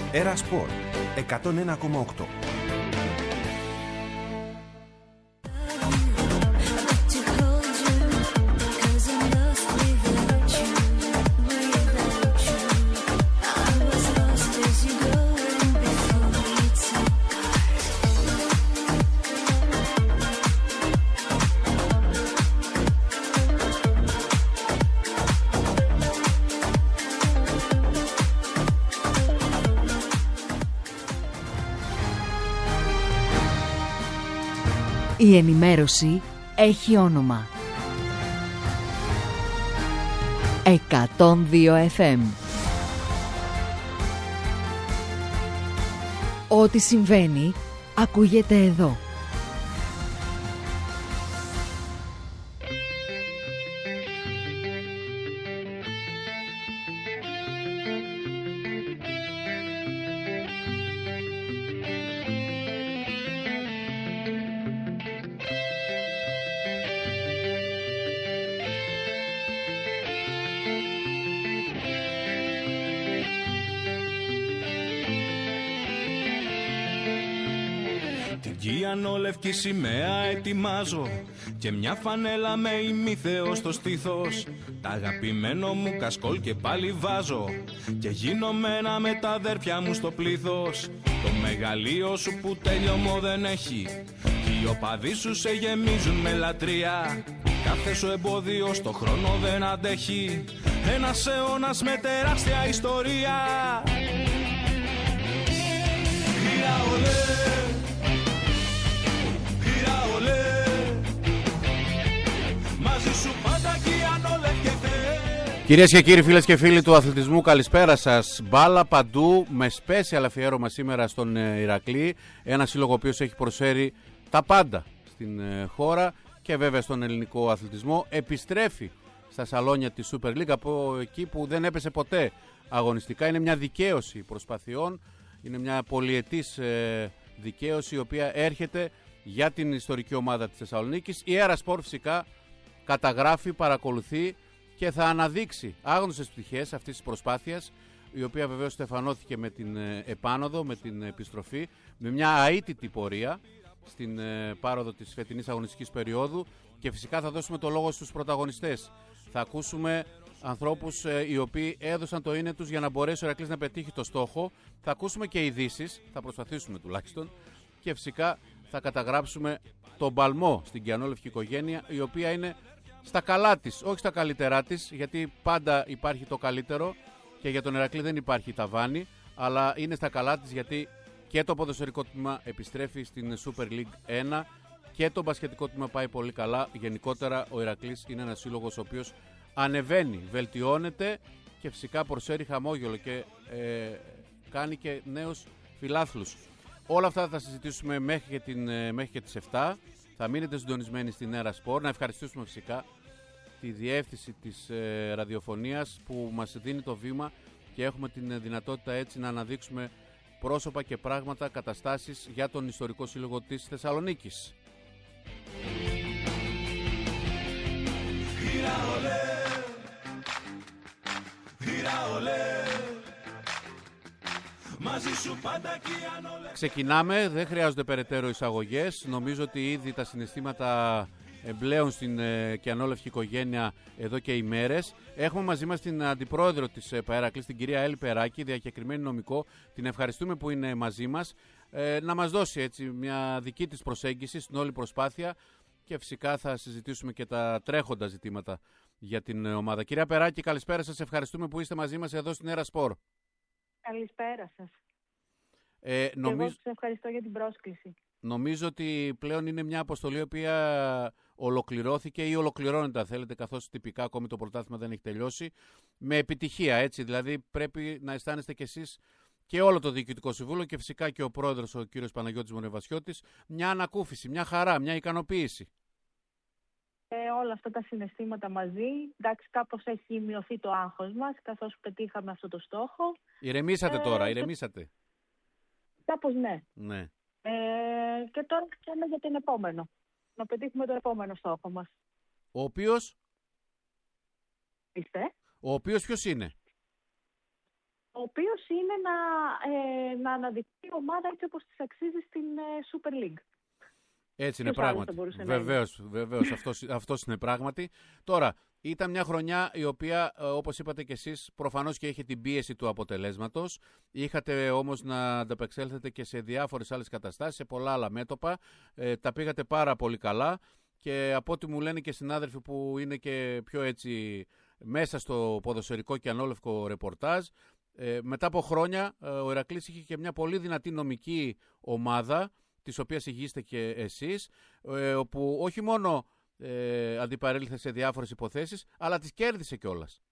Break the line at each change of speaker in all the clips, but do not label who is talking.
Έρα Σπορ 101,8.
Η ενημέρωση έχει όνομα. 102 FM. Ό,τι συμβαίνει ακούγεται εδώ.
Λευκή σημαία ετοιμάζω και μια φανέλα με ημίθεο στο στήθος. Τα αγαπημένο μου κασκόλ και πάλι βάζω και γίνομαι ένα με τα αδέρφια μου στο πλήθος. Το μεγαλείο σου που τέλειωμο δεν έχει και οι οπαδοί σου σε γεμίζουν με λατρεία. Κάθε σου εμπόδιο στο χρόνο δεν αντέχει, ένας αιώνας με τεράστια ιστορία.
Κυρίες και κύριοι, φίλες και φίλοι του αθλητισμού, καλησπέρα σας. Μπάλα παντού, με special αφιέρωμα σήμερα στον Ηρακλή. Ένα σύλλογο ο οποίος έχει προσφέρει τα πάντα στην χώρα και βέβαια στον ελληνικό αθλητισμό. Επιστρέφει στα σαλόνια της Super League από εκεί που δεν έπεσε ποτέ αγωνιστικά. Είναι μια δικαίωση προσπαθειών, είναι μια πολυετής δικαίωση η οποία έρχεται για την ιστορική ομάδα της Θεσσαλονίκης. Η Έρα Σπορ φυσικά καταγράφει, παρακολουθεί και θα αναδείξει άγνωστες πτυχές αυτής της προσπάθειας, η οποία βεβαίως στεφανώθηκε με την επάνωδο, με την επιστροφή, με μια αίτητη πορεία στην πάροδο της φετινής αγωνιστικής περίοδου, και φυσικά θα δώσουμε το λόγο στους πρωταγωνιστές. Θα ακούσουμε ανθρώπους οι οποίοι έδωσαν το είναι τους για να μπορέσει ο Ηρακλής να πετύχει το στόχο. Θα ακούσουμε και ειδήσεις, θα προσπαθήσουμε τουλάχιστον, και φυσικά θα καταγράψουμε τον παλμό στην κιανόλευκη οικογένεια, η οποία είναι στα καλά της, όχι στα καλύτερά της, γιατί πάντα υπάρχει το καλύτερο και για τον Ηρακλή δεν υπάρχει ταβάνι, αλλά είναι στα καλά της γιατί και το ποδοσφαιρικό τμήμα επιστρέφει στην Super League 1 και το μπασκετικό τμήμα πάει πολύ καλά. Γενικότερα ο Ηρακλής είναι ένας σύλλογος ο οποίος ανεβαίνει, βελτιώνεται και φυσικά προσφέρει χαμόγελο και κάνει και νέους φιλάθλους. Όλα αυτά θα συζητήσουμε μέχρι και τις 7. Θα μείνετε συντονισμένοι στην Έρα Σπορ. Να ευχαριστήσουμε φυσικά τη διεύθυνση της ραδιοφωνίας που μας δίνει το βήμα και έχουμε την δυνατότητα έτσι να αναδείξουμε πρόσωπα και πράγματα, καταστάσεις για τον ιστορικό σύλλογο της Θεσσαλονίκης. Ξεκινάμε, δεν χρειάζονται περαιτέρω εισαγωγές. Νομίζω ότι ήδη τα συναισθήματα εμπλέουν στην κιανόλευκη οικογένεια εδώ και ημέρες. Έχουμε μαζί μας την αντιπρόεδρο της Ηρακλής, την κυρία Έλλη Περάκη, διακεκριμένη νομικό. Την ευχαριστούμε που είναι μαζί μας, να μας δώσει έτσι μια δική της προσέγγιση στην όλη προσπάθεια και φυσικά θα συζητήσουμε και τα τρέχοντα ζητήματα για την ομάδα. Κυρία Περάκη, καλησπέρα σας. Ευχαριστούμε που είστε μαζί μας εδώ στην Έρα Σπορ.
Καλησπέρα σας. Εγώ σας ευχαριστώ για την πρόσκληση.
Νομίζω ότι πλέον είναι μια αποστολή η οποία ολοκληρώθηκε ή ολοκληρώνεται, αν θέλετε, καθώς τυπικά ακόμη το πρωτάθλημα δεν έχει τελειώσει, με επιτυχία, έτσι. Δηλαδή πρέπει να αισθάνεστε κι εσείς και όλο το Διοικητικό Συμβούλιο και φυσικά και ο πρόεδρος, ο κύριος Παναγιώτης Μονεβασιώτης, μια ανακούφιση, μια χαρά, μια ικανοποίηση.
Όλα αυτά τα συναισθήματα μαζί. Εντάξει, κάπως έχει μειωθεί το άγχος μας, καθώς πετύχαμε αυτό το στόχο.
Ηρεμήσατε τώρα, ηρεμήσατε.
Κάπως ναι.
Ναι.
Και τώρα chceme για την επόμενο. Να πετύχουμε τον επόμενο στόχο μας.
Ο οποίος?
Είστε?
Ο οποίος ποιος είναι?
ο οποίος είναι να αναδειχθεί η ομάδα έτσι όπως της αξίζει στην Super League.
Έτσι είναι πράγματι. Βεβαίως, αυτός είναι πράγματι. Τώρα, ήταν μια χρονιά η οποία, όπως είπατε και εσείς, προφανώς και είχε την πίεση του αποτελέσματος. Είχατε όμως να ανταπεξέλθετε και σε διάφορες άλλες καταστάσεις, σε πολλά άλλα μέτωπα. Τα πήγατε πάρα πολύ καλά και από ό,τι μου λένε και συνάδελφοι που είναι και πιο έτσι μέσα στο ποδοσφαιρικό και ανόλευκο ρεπορτάζ, μετά από χρόνια ο Ηρακλής είχε και μια πολύ δυνατή νομική ομάδα, της οποίας ηγείστε και εσείς, όπου όχι μόνο αντιπαρέλθε σε διάφορες υποθέσεις, αλλά τις κέρδισε κιόλας.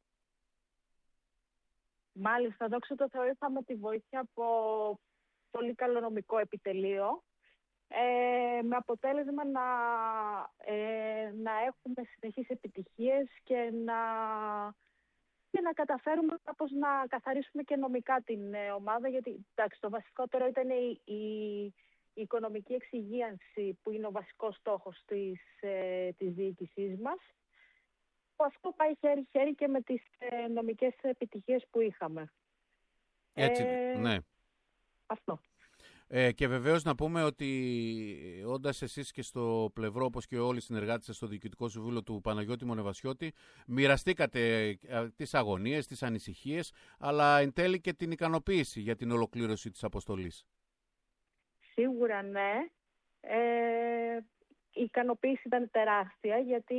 Μάλιστα, δόξα τω Θεώ, είχαμε τη βοήθεια από πολύ καλό νομικό επιτελείο, με αποτέλεσμα να έχουμε συνεχείς επιτυχίες και να καταφέρουμε κάπως να καθαρίσουμε και νομικά την ομάδα, γιατί εντάξει, το βασικότερο ήταν η οικονομική εξυγίανση που είναι ο βασικός στόχος της διοίκησής μας. Αυτό πάει χέρι-χέρι και με τις νομικές επιτυχίες που είχαμε.
Έτσι, ναι.
Αυτό.
Και βεβαίως να πούμε ότι όντας εσείς και στο πλευρό, όπως και όλοι οι συνεργάτες σας στο Διοικητικό Συμβούλιο του Παναγιώτη Μονεβασιώτη, μοιραστήκατε τις αγωνίες, τις ανησυχίες, αλλά εν τέλει και την ικανοποίηση για την ολοκλήρωση της αποστολής.
Σίγουρα ναι. Η ικανοποίηση ήταν τεράστια, γιατί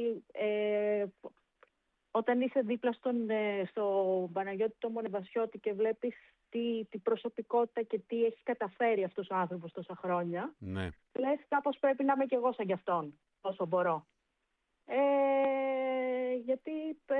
όταν είσαι δίπλα στον Παναγιώτη τον Μονεβασιώτη και βλέπεις τη προσωπικότητα και τι έχει καταφέρει αυτός ο άνθρωπος τόσα χρόνια, ναι, λες κάπως πρέπει να είμαι κι εγώ σαν κι αυτόν, όσο μπορώ. Γιατί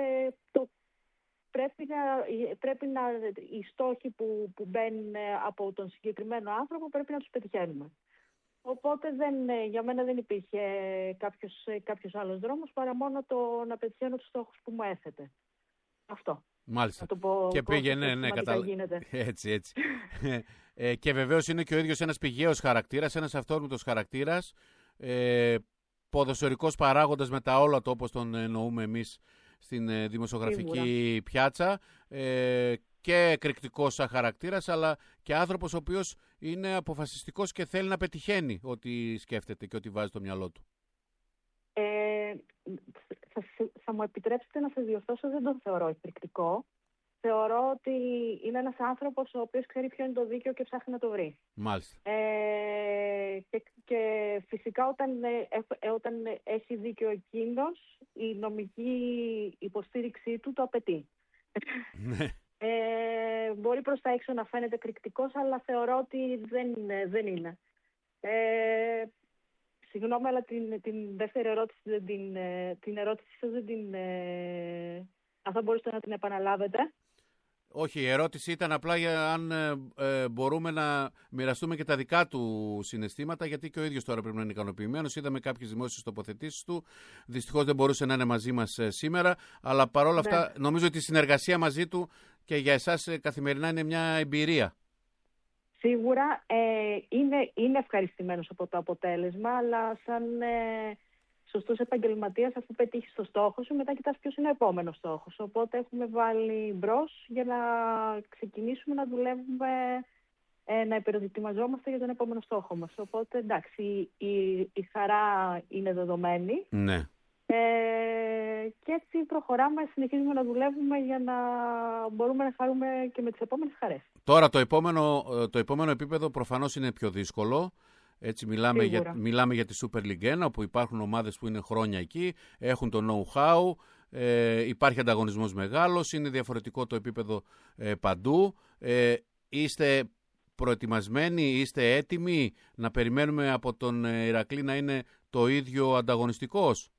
πρέπει να οι στόχοι που μπαίνουν από τον συγκεκριμένο άνθρωπο πρέπει να τους πετυχαίνουμε. Οπότε για μένα δεν υπήρχε κάποιος άλλος δρόμος παρά μόνο το να πετυχαίνω τους στόχους που μου έθετε. Αυτό.
Μάλιστα.
Να το πω,
και πήγε, ναι,
γίνεται.
Έτσι. Και βεβαίως είναι και ο ίδιος ένας πηγαίος χαρακτήρας, ένας αυθόρμητος χαρακτήρας, ποδοσφαιρικός παράγοντας με τα όλα του, όπως τον εννοούμε εμείς στην δημοσιογραφική πιάτσα, και εκρηκτικός σαν χαρακτήρας, αλλά και άνθρωπος ο οποίος είναι αποφασιστικός και θέλει να πετυχαίνει ό,τι σκέφτεται και ό,τι βάζει στο μυαλό του.
Θα μου επιτρέψετε να σας διορθώσω, δεν τον θεωρώ εκρηκτικό. Θεωρώ ότι είναι ένας άνθρωπος ο οποίος ξέρει ποιο είναι το δίκαιο και ψάχνει να το βρει.
Μάλιστα.
Και φυσικά όταν έχει δίκαιο εκείνος, η νομική υποστήριξή του το απαιτεί. Μπορεί προς τα έξω να φαίνεται εκρηκτικός, αλλά θεωρώ ότι δεν είναι. Συγγνώμη, αλλά την δεύτερη ερώτηση, την ερώτηση σας αν θα μπορούσατε να την επαναλάβετε.
Όχι, η ερώτηση ήταν απλά για αν μπορούμε να μοιραστούμε και τα δικά του συναισθήματα, γιατί και ο ίδιος τώρα πρέπει να είναι ικανοποιημένος. Είδαμε κάποιες δημόσιες τοποθετήσεις του. Δυστυχώς δεν μπορούσε να είναι μαζί μας σήμερα, αλλά παρόλα αυτά νομίζω ότι η συνεργασία μαζί του και για εσάς καθημερινά είναι μια εμπειρία.
Σίγουρα είναι ευχαριστημένος από το αποτέλεσμα, αλλά σαν σωστός επαγγελματίας, αφού πετύχεις το στόχο σου, μετά κοιτάς ποιος είναι ο επόμενος στόχος. Οπότε έχουμε βάλει μπρος για να ξεκινήσουμε να δουλεύουμε, να υπεροετοιμαζόμαστε για τον επόμενο στόχο μας. Οπότε εντάξει, η χαρά είναι δεδομένη.
Ναι.
Και έτσι προχωράμε, συνεχίζουμε να δουλεύουμε για να μπορούμε να χαρούμε και με τις επόμενες χαρές.
Τώρα το επόμενο επίπεδο προφανώς είναι πιο δύσκολο. Έτσι μιλάμε για τη Super League 1, όπου υπάρχουν ομάδες που είναι χρόνια εκεί, έχουν το know-how, υπάρχει ανταγωνισμός μεγάλος, είναι διαφορετικό το επίπεδο παντού. Είστε προετοιμασμένοι, είστε έτοιμοι να περιμένουμε από τον Ηρακλή να είναι το ίδιο ανταγωνιστικός?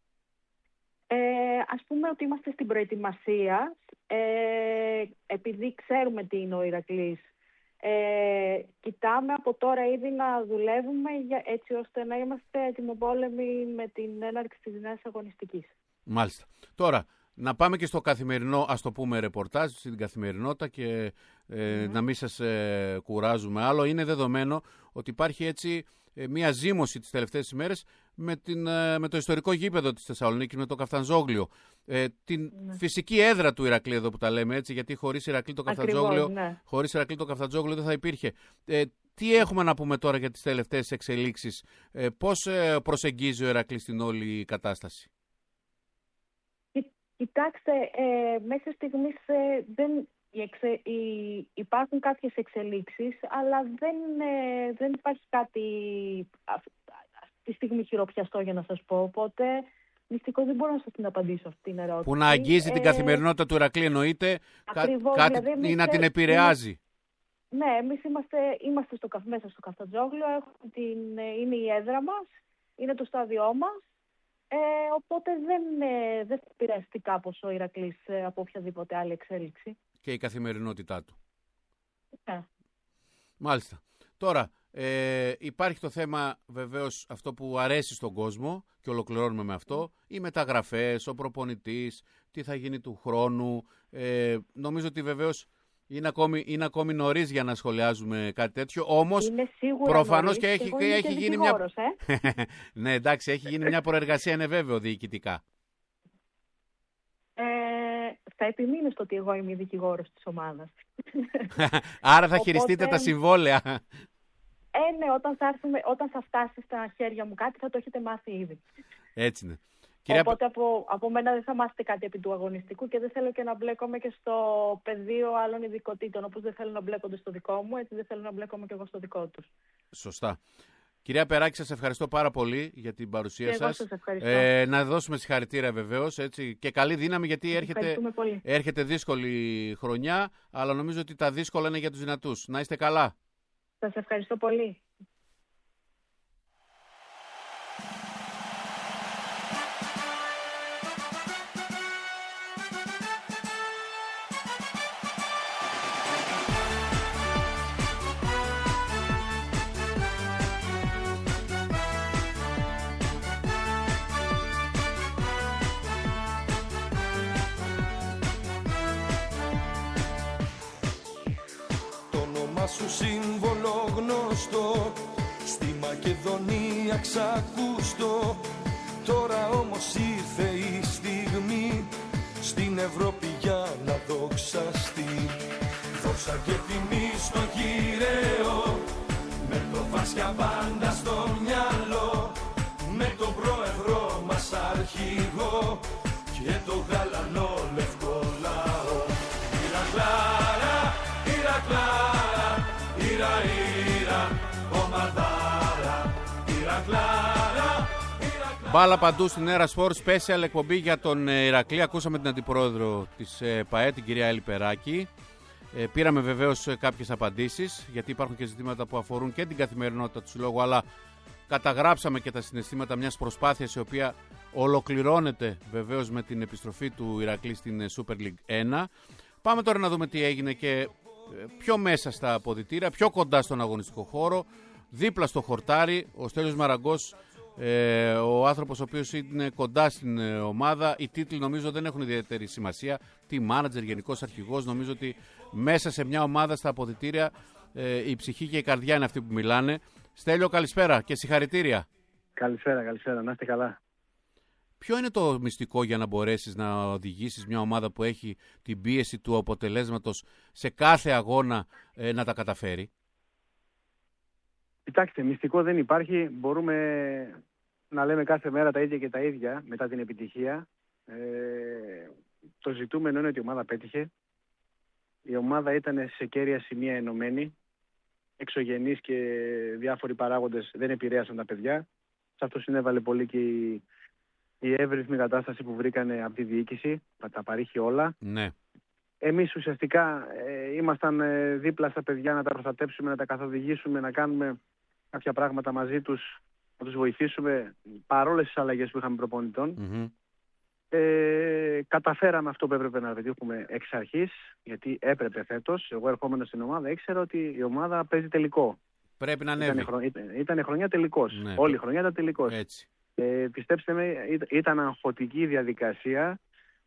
Ας πούμε ότι είμαστε στην προετοιμασία, επειδή ξέρουμε τι είναι ο Ηρακλής. Κοιτάμε από τώρα ήδη να δουλεύουμε έτσι ώστε να είμαστε ετοιμοπόλεμοι με την έναρξη της νέας αγωνιστικής.
Μάλιστα. Τώρα, Να πάμε και στο καθημερινό, ας το πούμε, ρεπορτάζ, στην καθημερινότητα και να μην σας κουράζουμε άλλο. Είναι δεδομένο ότι υπάρχει έτσι μια ζήμωση τις τελευταίες ημέρες με το ιστορικό γήπεδο της Θεσσαλονίκης, με το Καφταντζόγλιο. Την φυσική έδρα του Ηρακλή, εδώ που τα λέμε έτσι, γιατί χωρίς Ηρακλή το Καφταντζόγλιο, χωρίς Ηρακλή το Καφταντζόγλιο δεν θα υπήρχε. Τι έχουμε να πούμε τώρα για τις τελευταίες εξελίξεις, πώς προσεγγίζει ο Ηρακλής στην όλη κατάσταση?
Κοιτάξτε, μέχρι στιγμής υπάρχουν κάποιες εξελίξεις, αλλά δεν υπάρχει κάτι αυτή τη στιγμή χειροπιαστό για να σας πω. Οπότε, δυστυχώς δεν μπορώ να σας την απαντήσω αυτή την ερώτηση.
Που να αγγίζει την καθημερινότητα του Ηρακλή, εννοείται, κάτι δηλαδή, ή να την επηρεάζει.
Ναι, εμείς είμαστε μέσα στο Καφταντζόγλιο, είναι η έδρα μας, είναι το στάδιό μας. Οπότε δεν θα επηρεαστεί κάπως ο Ηρακλής από οποιαδήποτε άλλη εξέλιξη.
Και η καθημερινότητά του.
Ναι.
Μάλιστα. Τώρα, υπάρχει το θέμα βεβαίως αυτό που αρέσει στον κόσμο και ολοκληρώνουμε με αυτό. Οι μεταγραφές, ο προπονητής, τι θα γίνει του χρόνου. Νομίζω ότι βεβαίως είναι ακόμη νωρίς για να σχολιάζουμε κάτι τέτοιο. Όμως, προφανώς και έχει γίνει μια... Ναι, εντάξει, έχει γίνει μια προεργασία, είναι βέβαιο, διοικητικά.
Θα επιμείνω στο ότι εγώ είμαι δικηγόρος της ομάδας.
Άρα θα χειριστείτε τα συμβόλαια.
Ναι, όταν θα φτάσει στα χέρια μου κάτι θα το έχετε μάθει ήδη.
Έτσι είναι.
Οπότε από μένα δεν θα μάθετε κάτι επί του αγωνιστικού και δεν θέλω και να μπλέκομαι και στο πεδίο άλλων ειδικοτήτων. Όπως δεν θέλω να μπλέκονται στο δικό μου, έτσι δεν θέλω να μπλέκομαι και εγώ στο δικό τους. Σωστά.
Κυρία Περάκη, σας ευχαριστώ πάρα πολύ για την παρουσία σας.
Σας ευχαριστώ.
Να δώσουμε συγχαρητήρια βεβαίως, έτσι, και καλή δύναμη, γιατί έρχεται δύσκολη χρονιά, αλλά νομίζω ότι τα δύσκολα είναι για τους δυνατούς. Να είστε καλά.
Σας ευχαριστώ πολύ.
Σου σύμβολο γνωστό, στη Μακεδονία ξακούστο. Τώρα όμως ήρθε η στιγμή στην Ευρώπη για να δοξαστεί. Δόξα και τιμή στο γυραίο, με το Βάσια πάντα στο μυαλό, με τον πρόεδρο μας αρχηγό και το γαλανό λευκό λαό. Ηρακλάρα, Ηρακλάρα, Ήρα, Ήρα, ομαδάρα, Ηρακλάρα.
Μπάλα παντού στην Έρα Sport, special εκπομπή για τον Ηρακλή. Ακούσαμε την αντιπρόεδρο της ΠΑΕ, την κυρία Έλλη Περάκη. Πήραμε βεβαίως κάποιες απαντήσεις, γιατί υπάρχουν και ζητήματα που αφορούν και την καθημερινότητα του συλλόγου, αλλά καταγράψαμε και τα συναισθήματα μιας προσπάθειας η οποία ολοκληρώνεται βεβαίως με την επιστροφή του Ηρακλή στην Super League 1. Πάμε τώρα να δούμε τι έγινε και πιο μέσα στα αποδυτήρια, πιο κοντά στον αγωνιστικό χώρο, δίπλα στο χορτάρι, ο Στέλιος Μαραγκός, ο άνθρωπος ο οποίος είναι κοντά στην ομάδα. Οι τίτλοι νομίζω δεν έχουν ιδιαίτερη σημασία. Τι μάνατζερ, γενικός αρχηγός, νομίζω ότι μέσα σε μια ομάδα στα αποδυτήρια η ψυχή και η καρδιά είναι αυτοί που μιλάνε. Στέλιο, καλησπέρα και συγχαρητήρια.
Καλησπέρα, να είστε καλά.
Ποιο είναι το μυστικό για να μπορέσεις να οδηγήσεις μια ομάδα που έχει την πίεση του αποτελέσματος σε κάθε αγώνα να τα καταφέρει?
Κοιτάξτε, μυστικό δεν υπάρχει. Μπορούμε να λέμε κάθε μέρα τα ίδια και τα ίδια μετά την επιτυχία. Το ζητούμενο είναι ότι η ομάδα πέτυχε. Η ομάδα ήταν σε κέρια σημεία ενωμένη. Εξωγενείς και διάφοροι παράγοντες δεν επηρέασαν τα παιδιά. Σε αυτό συνέβαλε πολύ και η εύρυθμη κατάσταση που βρήκανε από τη διοίκηση. Τα παρήχε όλα.
Ναι.
Εμείς ουσιαστικά ήμασταν δίπλα στα παιδιά να τα προστατέψουμε, να τα καθοδηγήσουμε, να κάνουμε κάποια πράγματα μαζί τους, να τους βοηθήσουμε παρόλες τις αλλαγές που είχαμε προπονητών.
Mm-hmm.
Καταφέραμε αυτό που έπρεπε να πετύχουμε εξ αρχής, γιατί έπρεπε φέτος. Εγώ ερχόμενος στην ομάδα ήξερα ότι η ομάδα παίζει τελικό.
Πρέπει να ανέβει.
Ήταν χρονιά τελικός.
Ναι,
όλη η χρονιά ήταν τελικός.
Έτσι.
Πιστέψτε με, ήταν αγχωτική διαδικασία.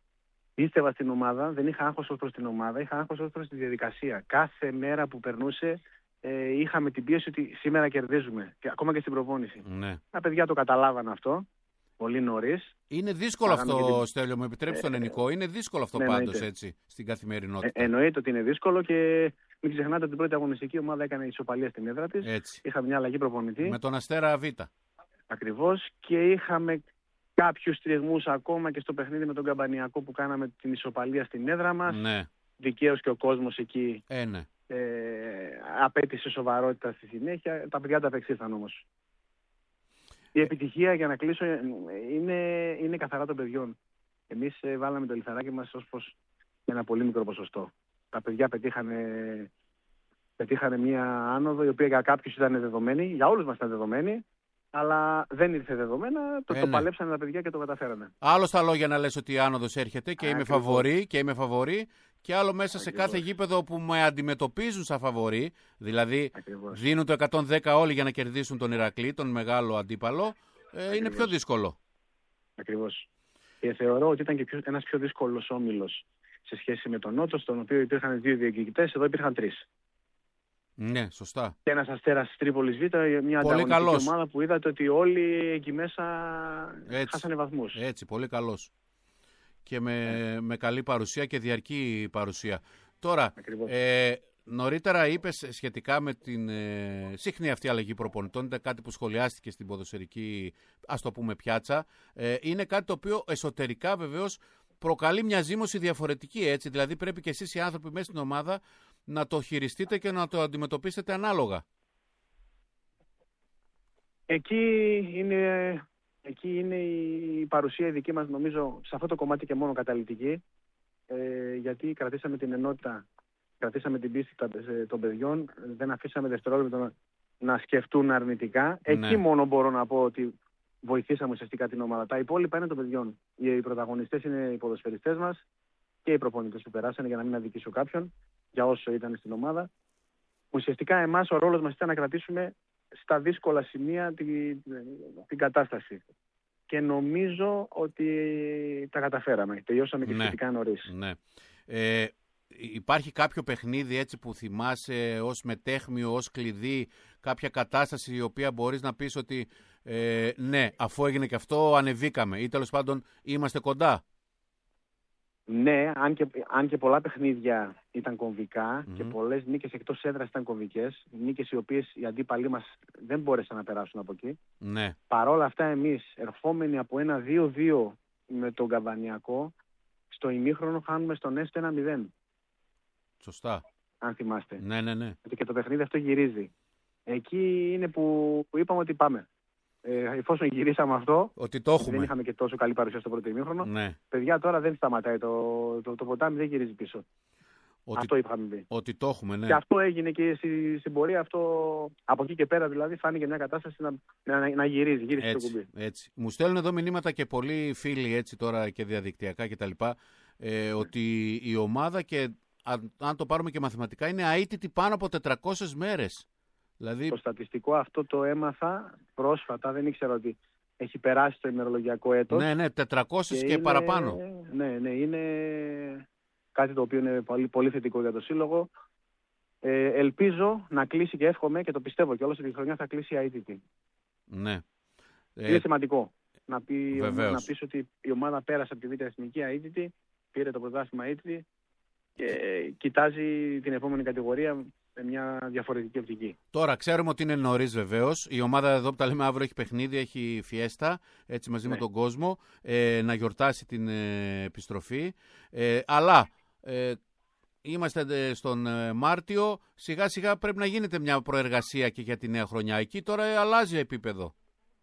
Πίστευα στην ομάδα, δεν είχα άγχος ως προς την ομάδα, είχα άγχος ως προς τη διαδικασία. Κάθε μέρα που περνούσε είχαμε την πίεση ότι σήμερα κερδίζουμε, και ακόμα και στην προπόνηση.
Ναι.
Τα παιδιά το καταλάβαν αυτό πολύ νωρίς.
Είναι δύσκολο αυτό, Στέλιο, μου επιτρέψει τον ελληνικό. Είναι δύσκολο αυτό
ναι,
πάντως έτσι στην καθημερινότητα.
Εννοείται ότι είναι δύσκολο και μην ξεχνάτε ότι την πρώτη αγωνιστική ομάδα έκανε ισοπαλία στην έδρα της.
Έτσι.
Είχαμε μια αλλαγή προπονητή.
Με τον Αστέρα Β.
Ακριβώς, και είχαμε κάποιους τριγμούς ακόμα και στο παιχνίδι με τον Καμπανιακό που κάναμε την ισοπαλία στην έδρα μας.
Ναι.
Δικαίως και ο κόσμος εκεί
Ναι.
απέτησε σοβαρότητα στη συνέχεια. Τα παιδιά τα απεξήλθαν όμως. Η επιτυχία, για να κλείσω, είναι καθαρά των παιδιών. Εμείς βάλαμε το λιθαράκι μας ως προς ένα πολύ μικρό ποσοστό. Τα παιδιά πετύχανε μία άνοδο η οποία για κάποιους ήταν δεδομένη, για όλους μας ήταν δεδομένη, αλλά δεν ήρθε δεδομένα, το παλέψανε τα παιδιά και το καταφέρανε.
Άλλο στα λόγια να λες ότι η άνοδος έρχεται και είμαι φαβορί και άλλο μέσα σε κάθε γήπεδο που με αντιμετωπίζουν σαν φαβορί, δηλαδή δίνουν το 110 όλοι για να κερδίσουν τον Ηρακλή, τον μεγάλο αντίπαλο, είναι πιο δύσκολο.
Ακριβώς. Και θεωρώ ότι ήταν και ένας πιο δύσκολος όμιλος σε σχέση με τον Νότο, στον οποίο υπήρχαν 2 διεκδικητές, εδώ υπήρχαν 3.
Ναι, σωστά.
Και ένας Αστέρας Τρίπολης Β, μια ανταγωνιστική ομάδα που είδατε ότι όλοι εκεί μέσα χάσανε βαθμούς.
Έτσι, πολύ καλός. Και με καλή παρουσία και διαρκή παρουσία. Τώρα, νωρίτερα είπες σχετικά με την συχνή αυτή αλλαγή προπονητών, είναι κάτι που σχολιάστηκε στην ποδοσφαιρική, ας το πούμε, πιάτσα. Είναι κάτι το οποίο εσωτερικά βεβαίως προκαλεί μια ζήμωση διαφορετική, έτσι. Δηλαδή πρέπει και εσείς οι άνθρωποι μέσα στην ομάδα να το χειριστείτε και να το αντιμετωπίσετε ανάλογα.
Εκεί είναι η παρουσία η δική μας, νομίζω, σε αυτό το κομμάτι και μόνο καταλυτική, γιατί κρατήσαμε την ενότητα, κρατήσαμε την πίστη των παιδιών, δεν αφήσαμε δευτερόλεπτο να σκεφτούν αρνητικά.
Ναι.
Εκεί μόνο μπορώ να πω ότι βοηθήσαμε ουσιαστικά την ομάδα. Τα υπόλοιπα είναι των παιδιών. Οι πρωταγωνιστές είναι οι ποδοσφαιριστές μας και οι προπονητές που περάσανε, για να μην αδικήσω κάποιον, για όσο ήταν στην ομάδα. Ουσιαστικά εμάς ο ρόλος μας ήταν να κρατήσουμε στα δύσκολα σημεία την κατάσταση. Και νομίζω ότι τα καταφέραμε. Τελειώσαμε και σχετικά νωρίς.
Ναι. Υπάρχει κάποιο παιχνίδι έτσι που θυμάσαι ως μετέχμιο, ως κλειδί, κάποια κατάσταση η οποία μπορείς να πεις ότι ναι, αφού έγινε και αυτό ανεβήκαμε ή τέλος πάντων είμαστε κοντά?
Ναι, αν και πολλά παιχνίδια ήταν κομβικά και πολλές νίκες εκτός έδρας ήταν κομβικές, νίκες οι οποίες οι αντίπαλοι μας δεν μπόρεσαν να περάσουν από εκεί.
Ναι.
Παρόλα αυτά εμείς, ερχόμενοι από ένα 2-2 με τον Καμπανιακό, στο ημίχρονο χάνουμε στον έστω 1-0.
Σωστά.
Αν θυμάστε.
Ναι.
Και το παιχνίδι αυτό γυρίζει. Εκεί είναι που είπαμε ότι πάμε. Εφόσον γυρίσαμε αυτό,
ότι το έχουμε.
Δεν είχαμε και τόσο καλή παρουσία στο πρώτο ημίχρονο.
Ναι.
Παιδιά, τώρα δεν σταματάει. Το ποτάμι δεν γυρίζει πίσω. Αυτό είχαμε πει.
Ότι το έχουμε, ναι.
Και αυτό έγινε και στην πορεία. Αυτό, από εκεί και πέρα δηλαδή, φάνηκε μια κατάσταση να γυρίζει. Γύρισε το κουμπί.
Έτσι. Μου στέλνουν εδώ μηνύματα και πολλοί φίλοι έτσι τώρα και διαδικτυακά κτλ. Ότι η ομάδα, και αν το πάρουμε και μαθηματικά, είναι αίτητη πάνω από 400 μέρες. Δηλαδή... Το
στατιστικό αυτό το έμαθα πρόσφατα, δεν ήξερα ότι έχει περάσει το ημερολογιακό έτος.
Ναι, 400 και παραπάνω.
Ναι, είναι κάτι το οποίο είναι πολύ, πολύ θετικό για το Σύλλογο. Ελπίζω να κλείσει και εύχομαι και το πιστεύω κιόλας ότι η χρονιά θα κλείσει αίτητη.
Ναι.
Είναι σημαντικό να πεις ότι η ομάδα πέρασε από τη Β' Εθνική αίτητη, πήρε το πρωτάθλημα αίτητη και κοιτάζει την επόμενη κατηγορία με μια διαφορετική οπτική.
Τώρα ξέρουμε ότι είναι νωρίς βεβαίως. Η ομάδα εδώ που τα λέμε αύριο έχει παιχνίδι, έχει φιέστα, έτσι μαζί με τον κόσμο, να γιορτάσει την επιστροφή. Αλλά είμαστε στον Μάρτιο, σιγά σιγά πρέπει να γίνεται μια προεργασία και για τη νέα χρονιά. Εκεί τώρα αλλάζει επίπεδο.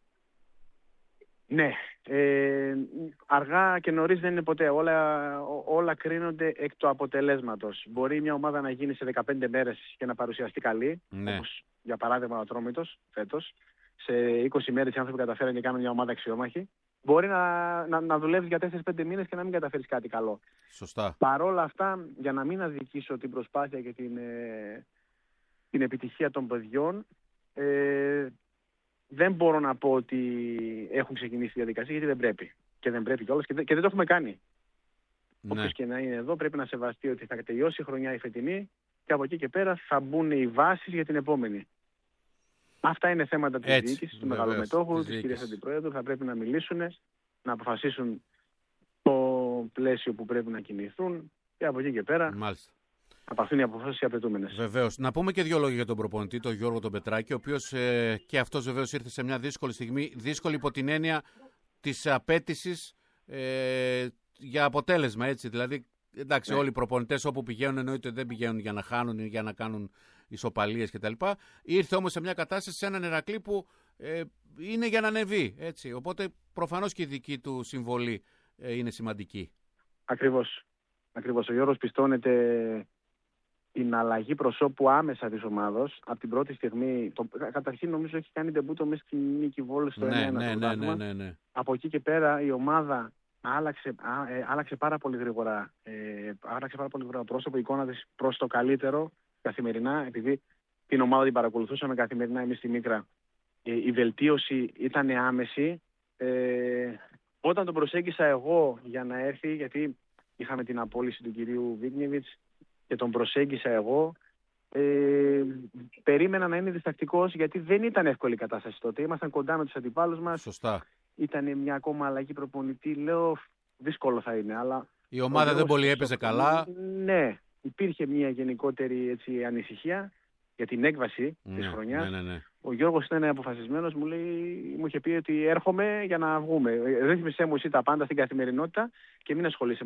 Ναι, αργά και νωρίς δεν είναι ποτέ. Όλα κρίνονται εκ του αποτελέσματος. Μπορεί μια ομάδα να γίνει σε 15 μέρες και να παρουσιαστεί καλή, όπως για παράδειγμα ο Ατρόμητος φέτος. Σε 20 μέρες οι άνθρωποι καταφέρουν και κάνουν μια ομάδα αξιόμαχη. Μπορεί να δουλεύεις για 4-5 μήνες και να μην καταφέρεις κάτι καλό.
Σωστά.
Παρόλα αυτά, για να μην αδικήσω την προσπάθεια και την επιτυχία των παιδιών, δεν μπορώ να πω ότι έχουν ξεκινήσει τη διαδικασία, γιατί δεν πρέπει. Και δεν πρέπει κιόλας και δεν το έχουμε κάνει. Όποιος και να είναι εδώ πρέπει να σεβαστεί ότι θα τελειώσει η χρονιά η φετινή και από εκεί και πέρα θα μπουν οι βάσεις για την επόμενη. Αυτά είναι θέματα της διοίκησης, του μεγαλομετόχου, της κυρίας Αντιπρόεδρου. Θα πρέπει να μιλήσουν, να αποφασίσουν το πλαίσιο που πρέπει να κινηθούν και από εκεί και πέρα
Μάλιστα.
να πάρθουν οι αποφάσεις οι απαιτούμενες.
Βεβαίως. Να πούμε και 2 λόγια για τον προπονητή, τον Γιώργο τον Πετράκη, ο οποίος και αυτός βεβαίως ήρθε σε μια δύσκολη στιγμή, δύσκολη υπό την έννοια της απέτησης για αποτέλεσμα, έτσι. Δηλαδή, εντάξει, όλοι οι προπονητές όπου πηγαίνουν εννοείται δεν πηγαίνουν για να χάνουν ή για να κάνουν ισοπαλίες κτλ. Ήρθε όμως σε μια κατάσταση, σε έναν Ηρακλή που είναι για να ανεβεί, έτσι. Οπότε προφανώς και η δική του συμβολή είναι σημαντική.
Ακριβώς. Ο Γιώργος πιστώνεται την αλλαγή προσώπου άμεσα της ομάδος. Από την πρώτη στιγμή, καταρχήν νομίζω έχει κάνει ντεμπούτο μέσα στη Νίκη Βόλου στο 1-1.
Ναι. Από
εκεί και πέρα η ομάδα άλλαξε πάρα πολύ γρήγορα. Άλλαξε πάρα πολύ γρήγορα πρόσωπο, η εικόνα της προς το καλύτερο καθημερινά, επειδή την ομάδα την παρακολουθούσαμε καθημερινά εμείς στη Μίκρα. Η βελτίωση ήταν άμεση. Όταν τον προσέγγισα εγώ για να έρθει, γιατί είχαμε την απόλυση του κυρίου Βίγνιεβιτς και τον προσέγγισα εγώ, περίμενα να είναι διστακτικός, γιατί δεν ήταν εύκολη η κατάσταση τότε. Ήμασταν κοντά με τους αντιπάλους μας.
Σωστά.
Ήταν μια ακόμα αλλαγή προπονητή. Λέω, δύσκολο θα είναι. Αλλά
η ομάδα δεν πολύ έπαιζε καλά.
Ναι, υπήρχε μια γενικότερη ανησυχία για την έκβαση της χρονιάς.
Ναι.
Ο Γιώργος ήταν αποφασισμένος, μου είχε πει ότι έρχομαι για να βγούμε. Ρύθμισέ μου εσύ τα πάντα στην καθημερινότητα και μην ασχολείσαι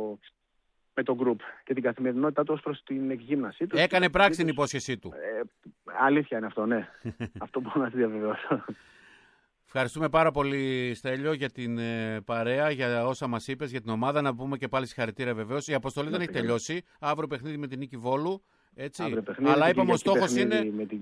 με το group και την καθημερινότητα του ως προς την εκγύμνασή του.
Έκανε πράξη την υπόσχεσή του.
Αλήθεια είναι αυτό, ναι. Αυτό μπορώ να τη διαβεβαιώσω.
Ευχαριστούμε πάρα πολύ, Στέλιο, για την παρέα, για όσα μας είπες, για την ομάδα. Να πούμε και πάλι συγχαρητήρια βεβαίως. Η αποστολή δεν έχει τελειώσει. Αύριο παιχνίδι με την Νίκη Βόλου. Έτσι. Αλλά είπαμε ο στόχος είναι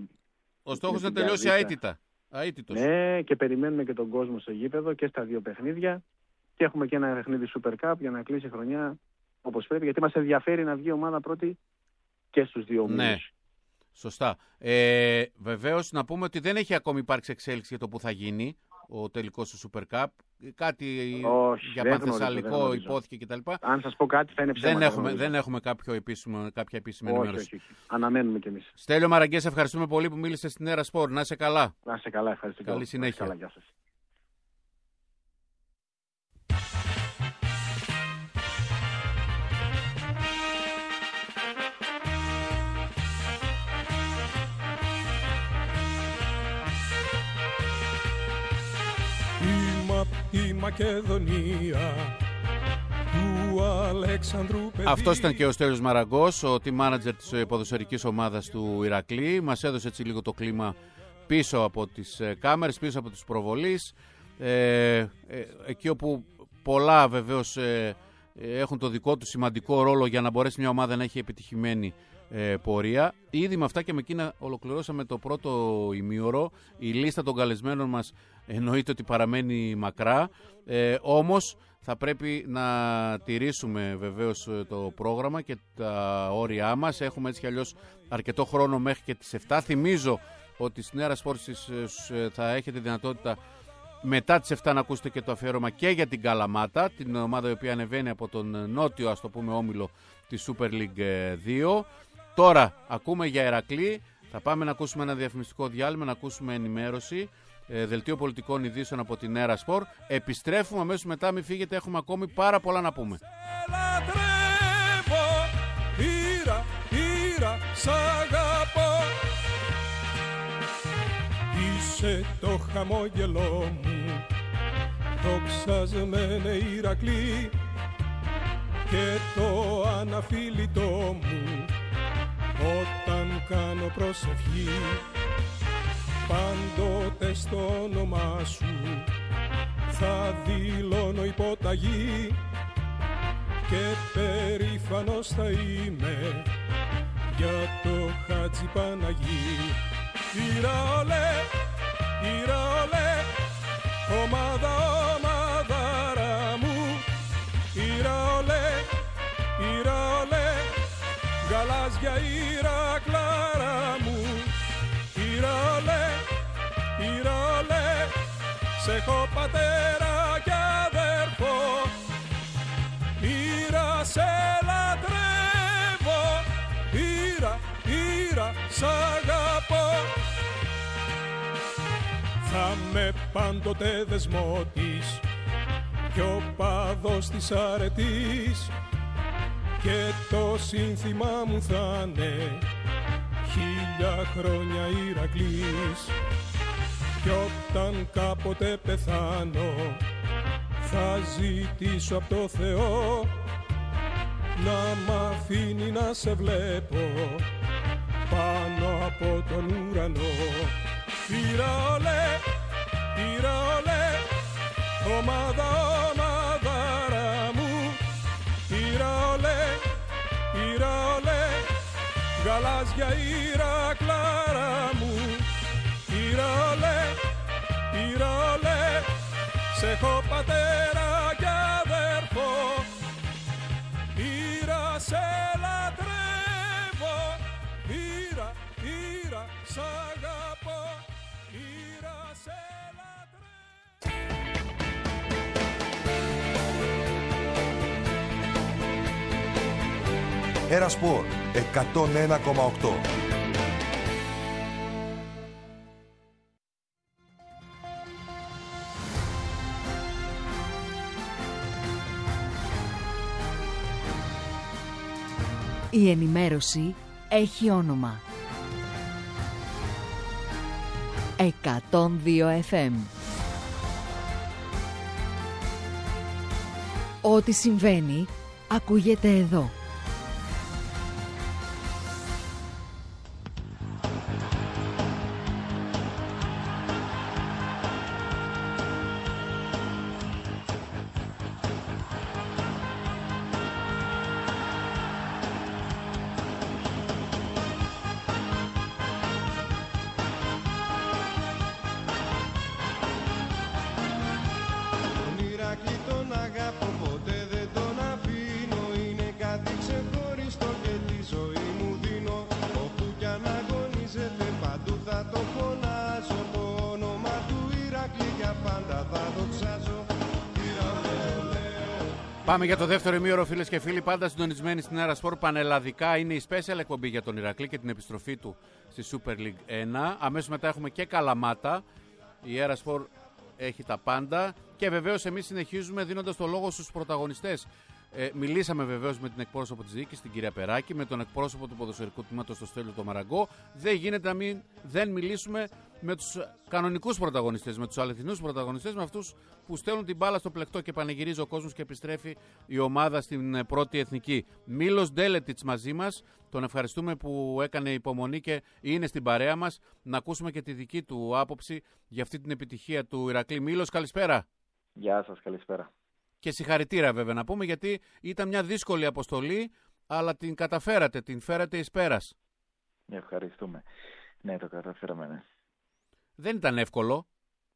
να τελειώσει αίτητος.
Ναι, και περιμένουμε και τον κόσμο στο γήπεδο και στα 2 παιχνίδια. Και έχουμε και ένα παιχνίδι Super Cup για να κλείσει η χρονιά όπως πρέπει. Γιατί μας ενδιαφέρει να βγει η ομάδα πρώτη και στους 2 ομίλους.
Ναι, σωστά. Βεβαίως να πούμε ότι δεν έχει ακόμη υπάρξει εξέλιξη για το που θα γίνει ο τελικός του Super Cup. Κάτι για Πανθεσσαλικό υπόθηκε κτλ.
Αν σας πω κάτι θα είναι ψέματα.
Δεν έχουμε κάποια επίσημη ενημέρωση.
Όχι. Αναμένουμε κι εμείς.
Στέλιο Μαραγκές, ευχαριστούμε πολύ που μίλησες στην Έρα Σπορ. Να είσαι καλά.
Να είσαι καλά, ευχαριστώ.
Καλή συνέχεια.
Γεια σας.
Η Μακεδονία του Αλεξανδρού παιδί.
Αυτός ήταν και ο Στέλιος Μαραγκός, ο team manager της ποδοσφαιρικής ομάδας του Ηρακλή. Μας έδωσε έτσι λίγο το κλίμα πίσω από τις κάμερες, πίσω από τους προβολείς. Εκεί όπου πολλά βεβαίως έχουν το δικό του σημαντικό ρόλο για να μπορέσει μια ομάδα να έχει επιτυχημένη πορεία. Ήδη με αυτά και με εκείνα ολοκληρώσαμε το πρώτο ημίωρο. Η λίστα των καλεσμένων μας εννοείται ότι παραμένει μακρά, όμως θα πρέπει να τηρήσουμε βεβαίως το πρόγραμμα και τα όρια μας. Έχουμε έτσι κι αλλιώς αρκετό χρόνο μέχρι και τις 7. Θυμίζω ότι στην Έρα Σπόρτς θα έχετε δυνατότητα μετά τις 7 να ακούσετε και το αφιέρωμα και για την Καλαμάτα, την ομάδα η οποία ανεβαίνει από τον νότιο, ας το πούμε, όμιλο της Super League 2. Τώρα ακούμε για Ηρακλή, θα πάμε να ακούσουμε ένα διαφημιστικό διάλειμμα, να ακούσουμε ενημέρωση, δελτίο πολιτικών ειδήσεων από την Έρα Σπορ. Επιστρέφουμε αμέσως μετά, μην φύγετε, έχουμε ακόμη πάρα πολλά να πούμε.
Σ' αγαπώ. Είσαι το χαμόγελό μου, δοξασμένε Ηρακλή, και το αναφίλητό μου όταν κάνω προσευχή. Πάντοτε στο όνομά σου θα δηλώνω υποταγή και περήφανος θα είμαι για το Χατζη Παναγί. Ήρα ολέ, ομάδα, ομαδάρα μου. Ήρα ολέ, γαλάζια Ηρακλάρα μου. Ήρα ολέ, σ' έχω πατέρα κι αδερφό. Ήρα σ' αγαπώ. Θα με πάντοτε δεσμότης κι ο παδός της αρετής και το σύνθημα μου θα είναι 1000 χρόνια Ηρακλής. Κι όταν κάποτε πεθάνω θα ζητήσω από το Θεό να μ' αφήνει να σε βλέπω πάνω από τον ουρανό. Πήρα ολέ, ομάδα, ομαδάρα μου. Πήρα ολέ, γαλάζια Ηρακλάρα μου. Πήρα ολέ, σε έχω πατέρα κι αδερφό. Πήρα, σε λατρεύω. Πήρα, σ' αγαπώ. Πήρα, σε λατρεύω.
Ερασπορ 101,8.
Η ενημέρωση έχει όνομα. 102 FM. Ό,τι συμβαίνει, ακούγεται εδώ.
Πάμε για το δεύτερο ημίωρο, φίλες και φίλοι. Πάντα συντονισμένοι στην Ερασπορ πανελλαδικά. Είναι η special εκπομπή για τον Ηρακλή και την επιστροφή του στη Super League 1. Αμέσως μετά έχουμε και Καλαμάτα. Η Ερασπορ έχει τα πάντα. Και βεβαίως εμείς συνεχίζουμε δίνοντας το λόγο στους πρωταγωνιστές. Μιλήσαμε βεβαίως με την εκπρόσωπο της διοίκησης, την κυρία Περάκη, με τον εκπρόσωπο του ποδοσφαιρικού τμήματος, τον Στέλιο το Μαραγκό. Δεν γίνεται να δεν μιλήσουμε με τους κανονικούς πρωταγωνιστές, με τους αληθινούς πρωταγωνιστές, με αυτούς που στέλνουν την μπάλα στο πλεκτό και πανηγυρίζει ο κόσμος και επιστρέφει η ομάδα στην πρώτη εθνική. Μίλος Ντέλετιτς μαζί μας. Τον ευχαριστούμε που έκανε υπομονή και είναι στην παρέα μας. Να ακούσουμε και τη δική του άποψη για αυτή την επιτυχία του Ηρακλή. Μίλος, καλησπέρα.
Γεια σας, καλησπέρα.
Και συγχαρητήρια βέβαια να πούμε, γιατί ήταν μια δύσκολη αποστολή, αλλά την καταφέρατε, την φέρατε εις πέρας.
Ευχαριστούμε. Ναι, το καταφέραμε, ναι.
Δεν ήταν εύκολο.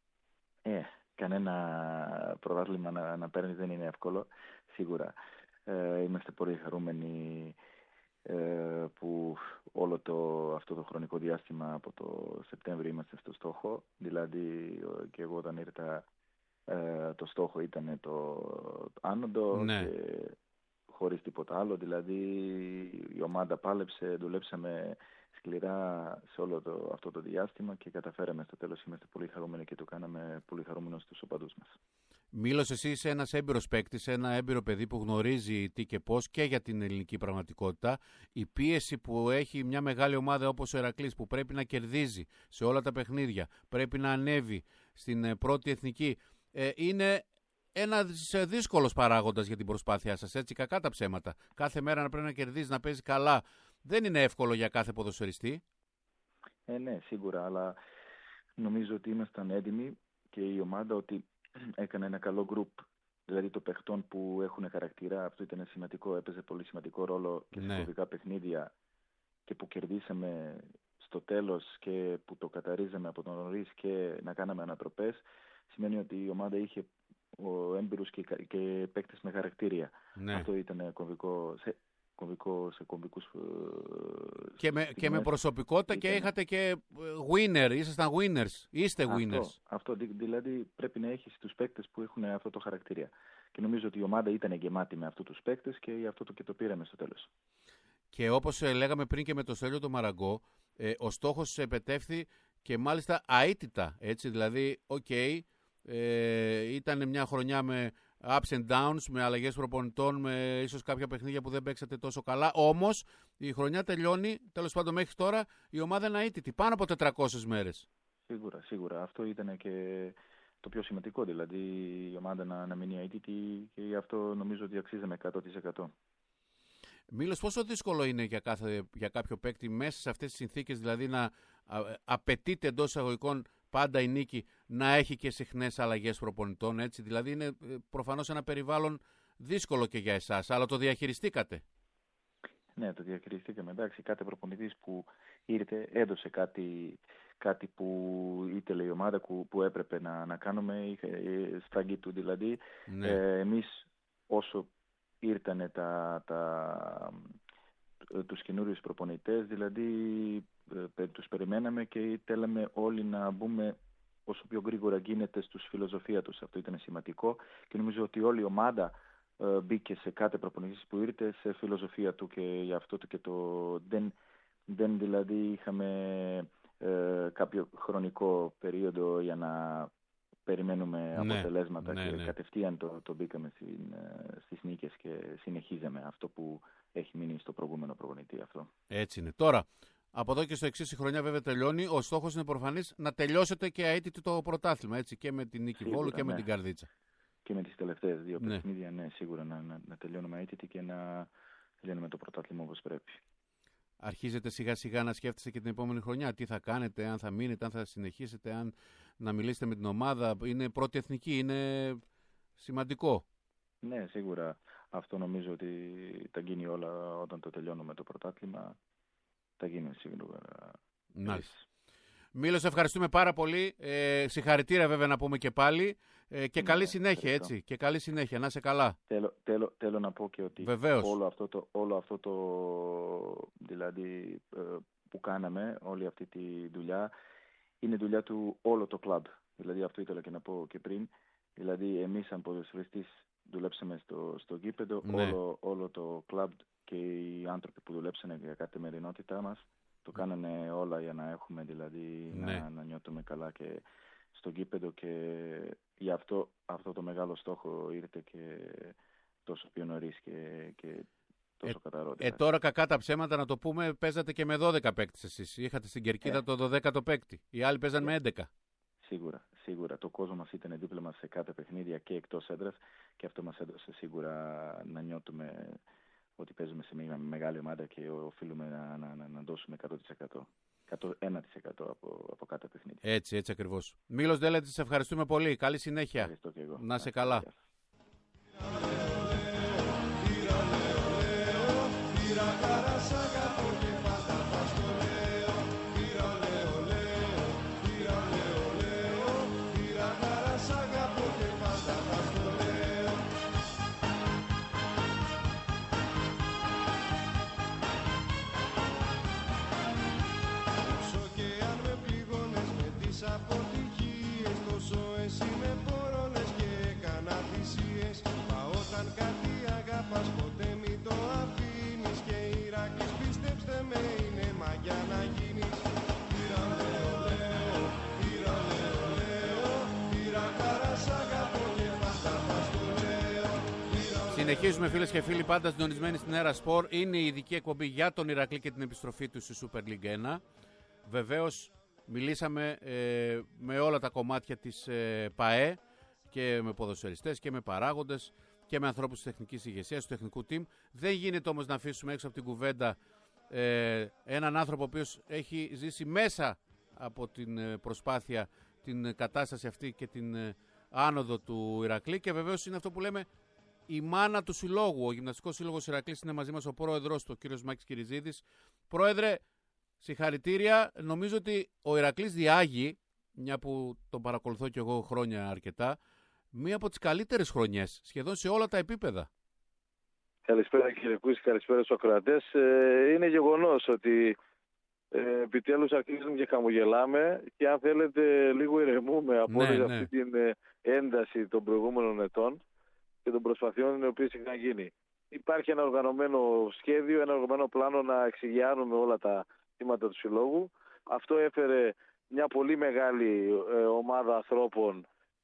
Κανένα πρωτάθλημα να παίρνει δεν είναι εύκολο, σίγουρα. Είμαστε πολύ χαρούμενοι που όλο αυτό το χρονικό διάστημα από το Σεπτέμβριο είμαστε στο στόχο. Δηλαδή και εγώ όταν ήρθα το στόχο ήταν το άνοδο, ναι. Και χωρίς τίποτα άλλο. Δηλαδή η ομάδα πάλεψε, δουλέψαμε σκληρά σε όλο αυτό το διάστημα και καταφέραμε στο τέλος. Είμαστε πολύ χαρούμενοι και το κάναμε πολύ χαρούμενος στους οπαδούς μας.
Μίλος, εσύ είσαι ένας έμπειρος παίκτης, ένα έμπειρο παιδί που γνωρίζει τι και πώς και για την ελληνική πραγματικότητα. Η πίεση που έχει μια μεγάλη ομάδα όπως ο Ηρακλής, που πρέπει να κερδίζει σε όλα τα παιχνίδια, πρέπει να ανέβει στην πρώτη εθνική, είναι ένας δύσκολος παράγοντας για την προσπάθειά σας, έτσι, κακά τα ψέματα. Κάθε μέρα να πρέπει να κερδίζει, να παίζει καλά. Δεν είναι εύκολο για κάθε ποδοσφαιριστή.
Ναι, σίγουρα, αλλά νομίζω ότι ήμασταν έτοιμοι και η ομάδα ότι έκανε ένα καλό γκρουπ. Δηλαδή το παιχτών που έχουν χαρακτήρα, αυτό ήταν σημαντικό, έπαιζε πολύ σημαντικό ρόλο και σε κωδικά παιχνίδια και που κερδίσαμε στο τέλος και που το καταρρίζαμε από τον νωρίς και να κάναμε ανατροπές. Σημαίνει ότι η ομάδα είχε έμπειρους και παίκτες με χαρακτήρια. Ναι. Αυτό ήταν κομβικό σε κομβικούς
και με προσωπικότητα ήταν. Και είχατε και winner, ήσασταν winners, είστε winners.
Αυτό δηλαδή πρέπει να έχεις τους παίκτες που έχουν αυτό το χαρακτήρα. Και νομίζω ότι η ομάδα ήταν γεμάτη με αυτούς τους παίκτες και αυτό και το πήραμε στο τέλος.
Και όπως λέγαμε πριν και με το Στέλιο το Μαραγκό, Ο στόχος επετεύθη και μάλιστα αίτητα, έτσι, δηλαδή, ήταν μια χρονιά με ups and downs, με αλλαγές προπονητών, με ίσως κάποια παιχνίδια που δεν παίξατε τόσο καλά, όμως η χρονιά τελειώνει, τέλος πάντων μέχρι τώρα, η ομάδα είναι αίτητη, πάνω από 400 μέρες.
Σίγουρα. Αυτό ήταν και το πιο σημαντικό, δηλαδή η ομάδα να μείνει αίτητη και γι' αυτό νομίζω ότι αξίζαμε 100%.
Μίλος, πόσο δύσκολο είναι για κάποιο παίκτη μέσα σε αυτές τις συνθήκες, δηλαδή να απαιτείται εντός εισαγωγικών πάντα η νίκη, να έχει και συχνές αλλαγές προπονητών, έτσι, δηλαδή είναι προφανώς ένα περιβάλλον δύσκολο και για εσάς, αλλά το διαχειριστήκατε. Ναι,
το διαχειριστήκαμε. Εντάξει, κάθε προπονητής που ήρθε έδωσε κάτι που ήθελε η ομάδα, που έπρεπε να κάνουμε, είχε σφραγή του δηλαδή. Ναι. Εμείς όσο ήρθανε τους καινούριους προπονητές, δηλαδή τους περιμέναμε και θέλαμε όλοι να μπούμε όσο πιο γρήγορα γίνεται στη φιλοσοφία τους. Αυτό ήταν σημαντικό και νομίζω ότι όλη η ομάδα μπήκε σε κάθε προπονητής που ήρθε σε φιλοσοφία του και γι' αυτό και δεν δηλαδή είχαμε κάποιο χρονικό περίοδο για να περιμένουμε αποτελέσματα και κατευθείαν το μπήκαμε στις νίκες και συνεχίζαμε αυτό που έχει μείνει στο προηγούμενο προπονητή αυτό.
Έτσι είναι. Τώρα, από εδώ και στο εξής η χρονιά βέβαια τελειώνει. Ο στόχος είναι προφανής να τελειώσετε και αίτητη το πρωτάθλημα, έτσι, και με την νίκη Βόλου και με την Καρδίτσα.
Και με τις τελευταίες δύο παιχνίδια, σίγουρα να τελειώνουμε αίτητη και να τελειώνουμε το πρωτάθλημα όπως πρέπει.
Αρχίζετε σιγά σιγά να σκέφτεστε και την επόμενη χρονιά. Τι θα κάνετε, αν θα μείνετε, αν θα συνεχίσετε, αν να μιλήσετε με την ομάδα. Είναι πρώτη εθνική, είναι σημαντικό.
Ναι, σίγουρα. Αυτό νομίζω ότι θα γίνει όλα όταν το τελειώνουμε το πρωτάθλημα. Θα γίνει σίγουρα.
Μάλιστα. Μίλος, ευχαριστούμε πάρα πολύ. Συγχαρητήρια βέβαια να πούμε και πάλι. Και καλή συνέχεια, έτσι. Και καλή συνέχεια. Να είσαι καλά.
Θέλω να πω και ότι όλο αυτό το δηλαδή που κάναμε, όλη αυτή τη δουλειά, είναι δουλειά του όλο το κλαμπ. Δηλαδή αυτό ήθελα και να πω και πριν. Δηλαδή εμείς σαν ποδοσφαιριστές δουλέψαμε στο γήπεδο, όλο το κλαμπ και οι άνθρωποι που δουλέψανε για καθημερινότητά μας το κάνανε όλα για να έχουμε δηλαδή να νιώθουμε καλά και στο γήπεδο και γι' αυτό το μεγάλο στόχο ήρθε και τόσο πιο νωρίς και τόσο καταρρότητα.
Τώρα κακά τα ψέματα να το πούμε, παίζατε και με 12 παίκτες εσείς. Είχατε στην κερκίδα το 12ο παίκτη. Οι άλλοι παίζαν με 11.
Σίγουρα. Το κόσμο μας ήταν δίπλα μας σε κάθε παιχνίδια και εκτός έδρας και αυτό μας έδωσε σίγουρα να νιώθουμε ότι παίζουμε σε μια μεγάλη ομάδα και οφείλουμε να δώσουμε 100%. 101% από κάθε παιχνίδι.
Έτσι ακριβώς. Μίλος Ντέλετ, σε ευχαριστούμε πολύ. Καλή συνέχεια.
Ευχαριστώ και εγώ.
Να είσαι καλά. Συνεχίζουμε φίλες και φίλοι, πάντα συντονισμένοι στην Έρα Σπορ. Είναι η ειδική εκπομπή για τον Ηρακλή και την επιστροφή του στη Super League 1. Βεβαίως μιλήσαμε με όλα τα κομμάτια της ΠΑΕ και με ποδοσφαιριστές και με παράγοντες και με ανθρώπους της τεχνικής ηγεσίας, του τεχνικού team. Δεν γίνεται όμως να αφήσουμε έξω από την κουβέντα έναν άνθρωπο ο οποίος έχει ζήσει μέσα από την προσπάθεια, την κατάσταση αυτή και την άνοδο του Ηρακλή και βεβαίως είναι αυτό που λέμε η μάνα του συλλόγου. Ο Γυμναστικός Σύλλογος Ηρακλής είναι μαζί μας ο πρόεδρος του, ο κύριος Μάκης Κυριζίδης. Πρόεδρε, συγχαρητήρια. Νομίζω ότι ο Ηρακλής διάγει, μια που τον παρακολουθώ κι εγώ χρόνια αρκετά, μία από τις καλύτερες χρονιές, σχεδόν σε όλα τα επίπεδα.
Καλησπέρα κύριε Κούση, καλησπέρα στους ακροατές. Είναι γεγονός ότι επιτέλους αρχίζουμε και χαμογελάμε και αν θέλετε λίγο ηρεμούμε από αυτή την ένταση των προηγούμενων ετών και των προσπαθειών οι οποίες είχαν γίνει. Υπάρχει ένα οργανωμένο σχέδιο, ένα οργανωμένο πλάνο να εξηγιάνουμε όλα τα τμήματα του συλλόγου. Αυτό έφερε μια πολύ μεγάλη ομάδα ανθρώπων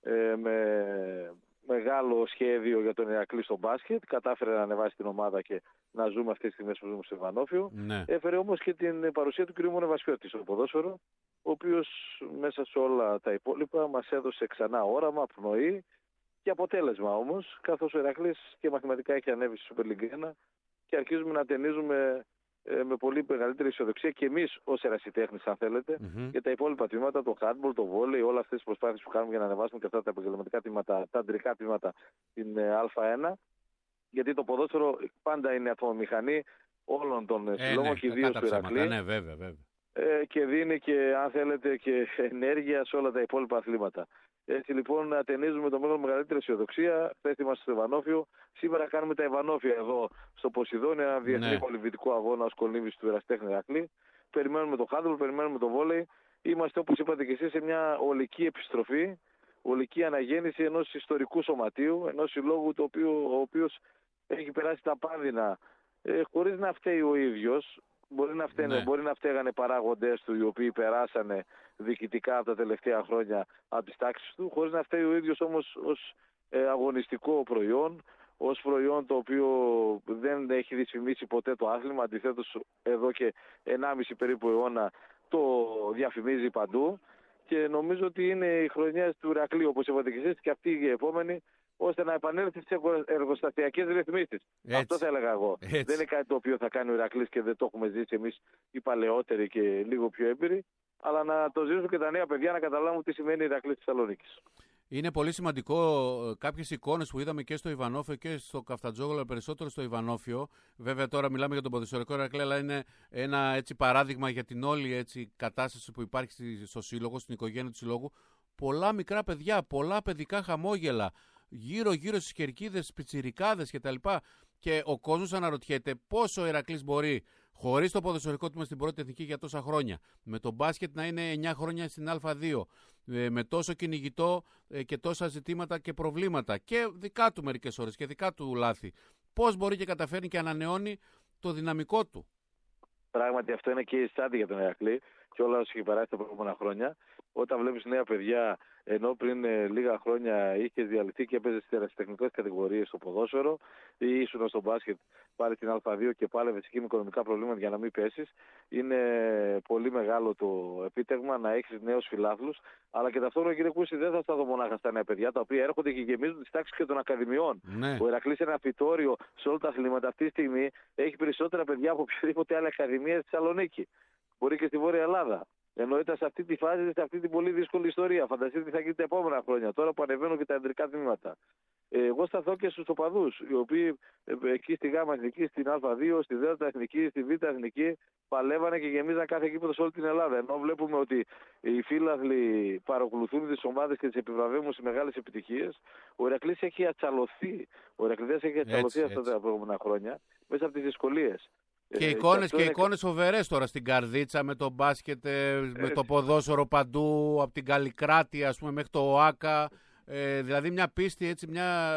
με μεγάλο σχέδιο για τον Ηρακλή στο μπάσκετ. Κατάφερε να ανεβάσει την ομάδα και να ζούμε αυτές τις στιγμές που ζούμε στο Ιβανόφιο.
Ναι.
Έφερε όμως και την παρουσία του κ. Μονεβασιώτη στο ποδόσφαιρο, ο οποίος μέσα σε όλα τα υπόλοιπα μας έδωσε ξανά όραμα, πνοή και αποτέλεσμα όμως, καθώς ο Ηρακλής και μαθηματικά έχει ανέβει στη Super League 1 και αρχίζουμε να ταινίζουμε με πολύ μεγαλύτερη αισιοδοξία και εμείς ως ερασιτέχνης, αν θέλετε, για τα υπόλοιπα τμήματα, το handball, το volley, όλα αυτές τις προσπάθειες που κάνουμε για να ανεβάσουμε και αυτά τα επαγγελματικά τμήματα, τα αντρικά τμήματα στην Α1. Γιατί το ποδόσφαιρο πάντα είναι ατομομηχανή όλων των συλλόγων και ιδίως του Ηρακλή.
Ναι, βέβαια.
Και δίνει και, αν θέλετε, και ενέργεια σε όλα τα υπόλοιπα αθλήματα. Έτσι λοιπόν ατενίζουμε το μέλλον με μεγαλύτερη αισιοδοξία. Χθες είμαστε στο Ιβανόφιο. Σήμερα κάνουμε τα Ιβανόφια εδώ στο Ποσειδόνιο, ένα διεθνή κολυμβητικό αγώνα ως κολύμβηση του ερασιτέχνη Ηρακλή. Περιμένουμε το handball, περιμένουμε το βόλεϊ. Είμαστε, όπως είπατε και εσείς, σε μια ολική επιστροφή, ολική αναγέννηση ενός ιστορικού σωματείου, ενός συλλόγου ο οποίος έχει περάσει τα πάνδυνα χωρίς να φταίει ο ίδιος. Μπορεί να φταίγανε παράγοντες του οι οποίοι περάσανε διοικητικά από τα τελευταία χρόνια από τις τάξεις του, χωρίς να φταίει ο ίδιος όμως ως αγωνιστικό προϊόν, ως προϊόν το οποίο δεν έχει δυσφημίσει ποτέ το άθλημα. Αντιθέτως, εδώ και 1,5 περίπου αιώνα το διαφημίζει παντού και νομίζω ότι είναι η χρονιά του Ηρακλή, όπως είπατε και εσείς, και αυτή η επόμενη, ώστε να επανέλθει στις εργοστασιακές ρυθμίσεις. Αυτό θα έλεγα εγώ.
Έτσι.
Δεν είναι κάτι το οποίο θα κάνει ο Ηρακλής και δεν το έχουμε ζήσει εμείς οι παλαιότεροι και λίγο πιο έμπειροι, αλλά να το ζήσουν και τα νέα παιδιά να καταλάβουν τι σημαίνει Ηρακλής Θεσσαλονίκης.
Είναι πολύ σημαντικό κάποιες εικόνες που είδαμε και στο Ιβανόφιο και στο Καφτατζόγλιο, περισσότερο στο Ιβανόφιο. Βέβαια τώρα μιλάμε για τον ποδοσφαιρικό Ηρακλή, αλλά είναι ένα έτσι παράδειγμα για την όλη έτσι κατάσταση που υπάρχει στο σύλλογο, στην οικογένεια του συλλόγου. Πολλά μικρά παιδιά, πολλά παιδικά χαμόγελα, γύρω-γύρω στις κερκίδες, πιτσιρικάδες κτλ. Και ο κόσμος αναρωτιέται πόσο ο Ηρακλής μπορεί, χωρίς το ποδοσφαιρικό του στην πρώτη εθνική για τόσα χρόνια, με το μπάσκετ να είναι 9 χρόνια στην Α2, με τόσο κυνηγητό και τόσα ζητήματα και προβλήματα, και δικά του μερικές ώρες και δικά του λάθη, πώς μπορεί και καταφέρνει και ανανεώνει το δυναμικό του.
Πράγματι αυτό είναι και η στάδια για τον Ηρακλή και όλα όσα έχει περάσει τα προηγούμενα χρόνια. Όταν βλέπεις νέα παιδιά, ενώ πριν λίγα χρόνια είχε διαλυθεί και έπαιζε στις ερασιτεχνικές κατηγορίες στο ποδόσφαιρο ή ήσουν στο μπάσκετ πάλι στην Α2 και πάλευες εκεί με οικονομικά προβλήματα για να μην πέσεις, είναι πολύ μεγάλο το επίτευγμα να έχεις νέους φιλάθλους. Αλλά και ταυτόχρονα, κύριε Κούση, δεν θα στα δω μονάχα στα νέα παιδιά, τα οποία έρχονται και γεμίζουν τις τάξεις και των ακαδημιών.
Ναι.
Ο Ηρακλής είναι ένα φυτόριο σε όλα τα αθλήματα. Αυτή τη στιγμή έχει περισσότερα παιδιά από οποιαδήποτε άλλη ακαδημία στη Θεσσαλονίκη. Μπορεί και στη Βόρεια Ελλάδα. Ενώ ήταν σε αυτή τη φάση, σε αυτή την πολύ δύσκολη ιστορία. Φανταστείτε τι θα γίνει τα επόμενα χρόνια, τώρα που ανεβαίνουν και τα αντρικά τμήματα. Εγώ σταθώ και στους οπαδούς, οι οποίοι εκεί στη Γ' Εθνική, στην Α2, στη Δ' Εθνική, στη Β' Εθνική, παλεύανε και γεμίζαν κάθε γήπεδο σε όλη την Ελλάδα. Ενώ βλέπουμε ότι οι φίλαθλοι παρακολουθούν τις ομάδες και τις επιβραβεύουν σε μεγάλες επιτυχίες, ο Ηρακλής έχει ατσαλωθεί. Ο Ηρακλής έχει ατσαλωθεί αυτά τα προηγούμενα χρόνια μέσα από τις δυσκολίες.
Και εικόνες φοβερές τώρα στην Καρδίτσα, με το μπάσκετ, με το ποδόσφαιρο παντού, από την Καλλικράτη ας πούμε μέχρι το ΟΑΚΑ, δηλαδή μια πίστη, έτσι, μια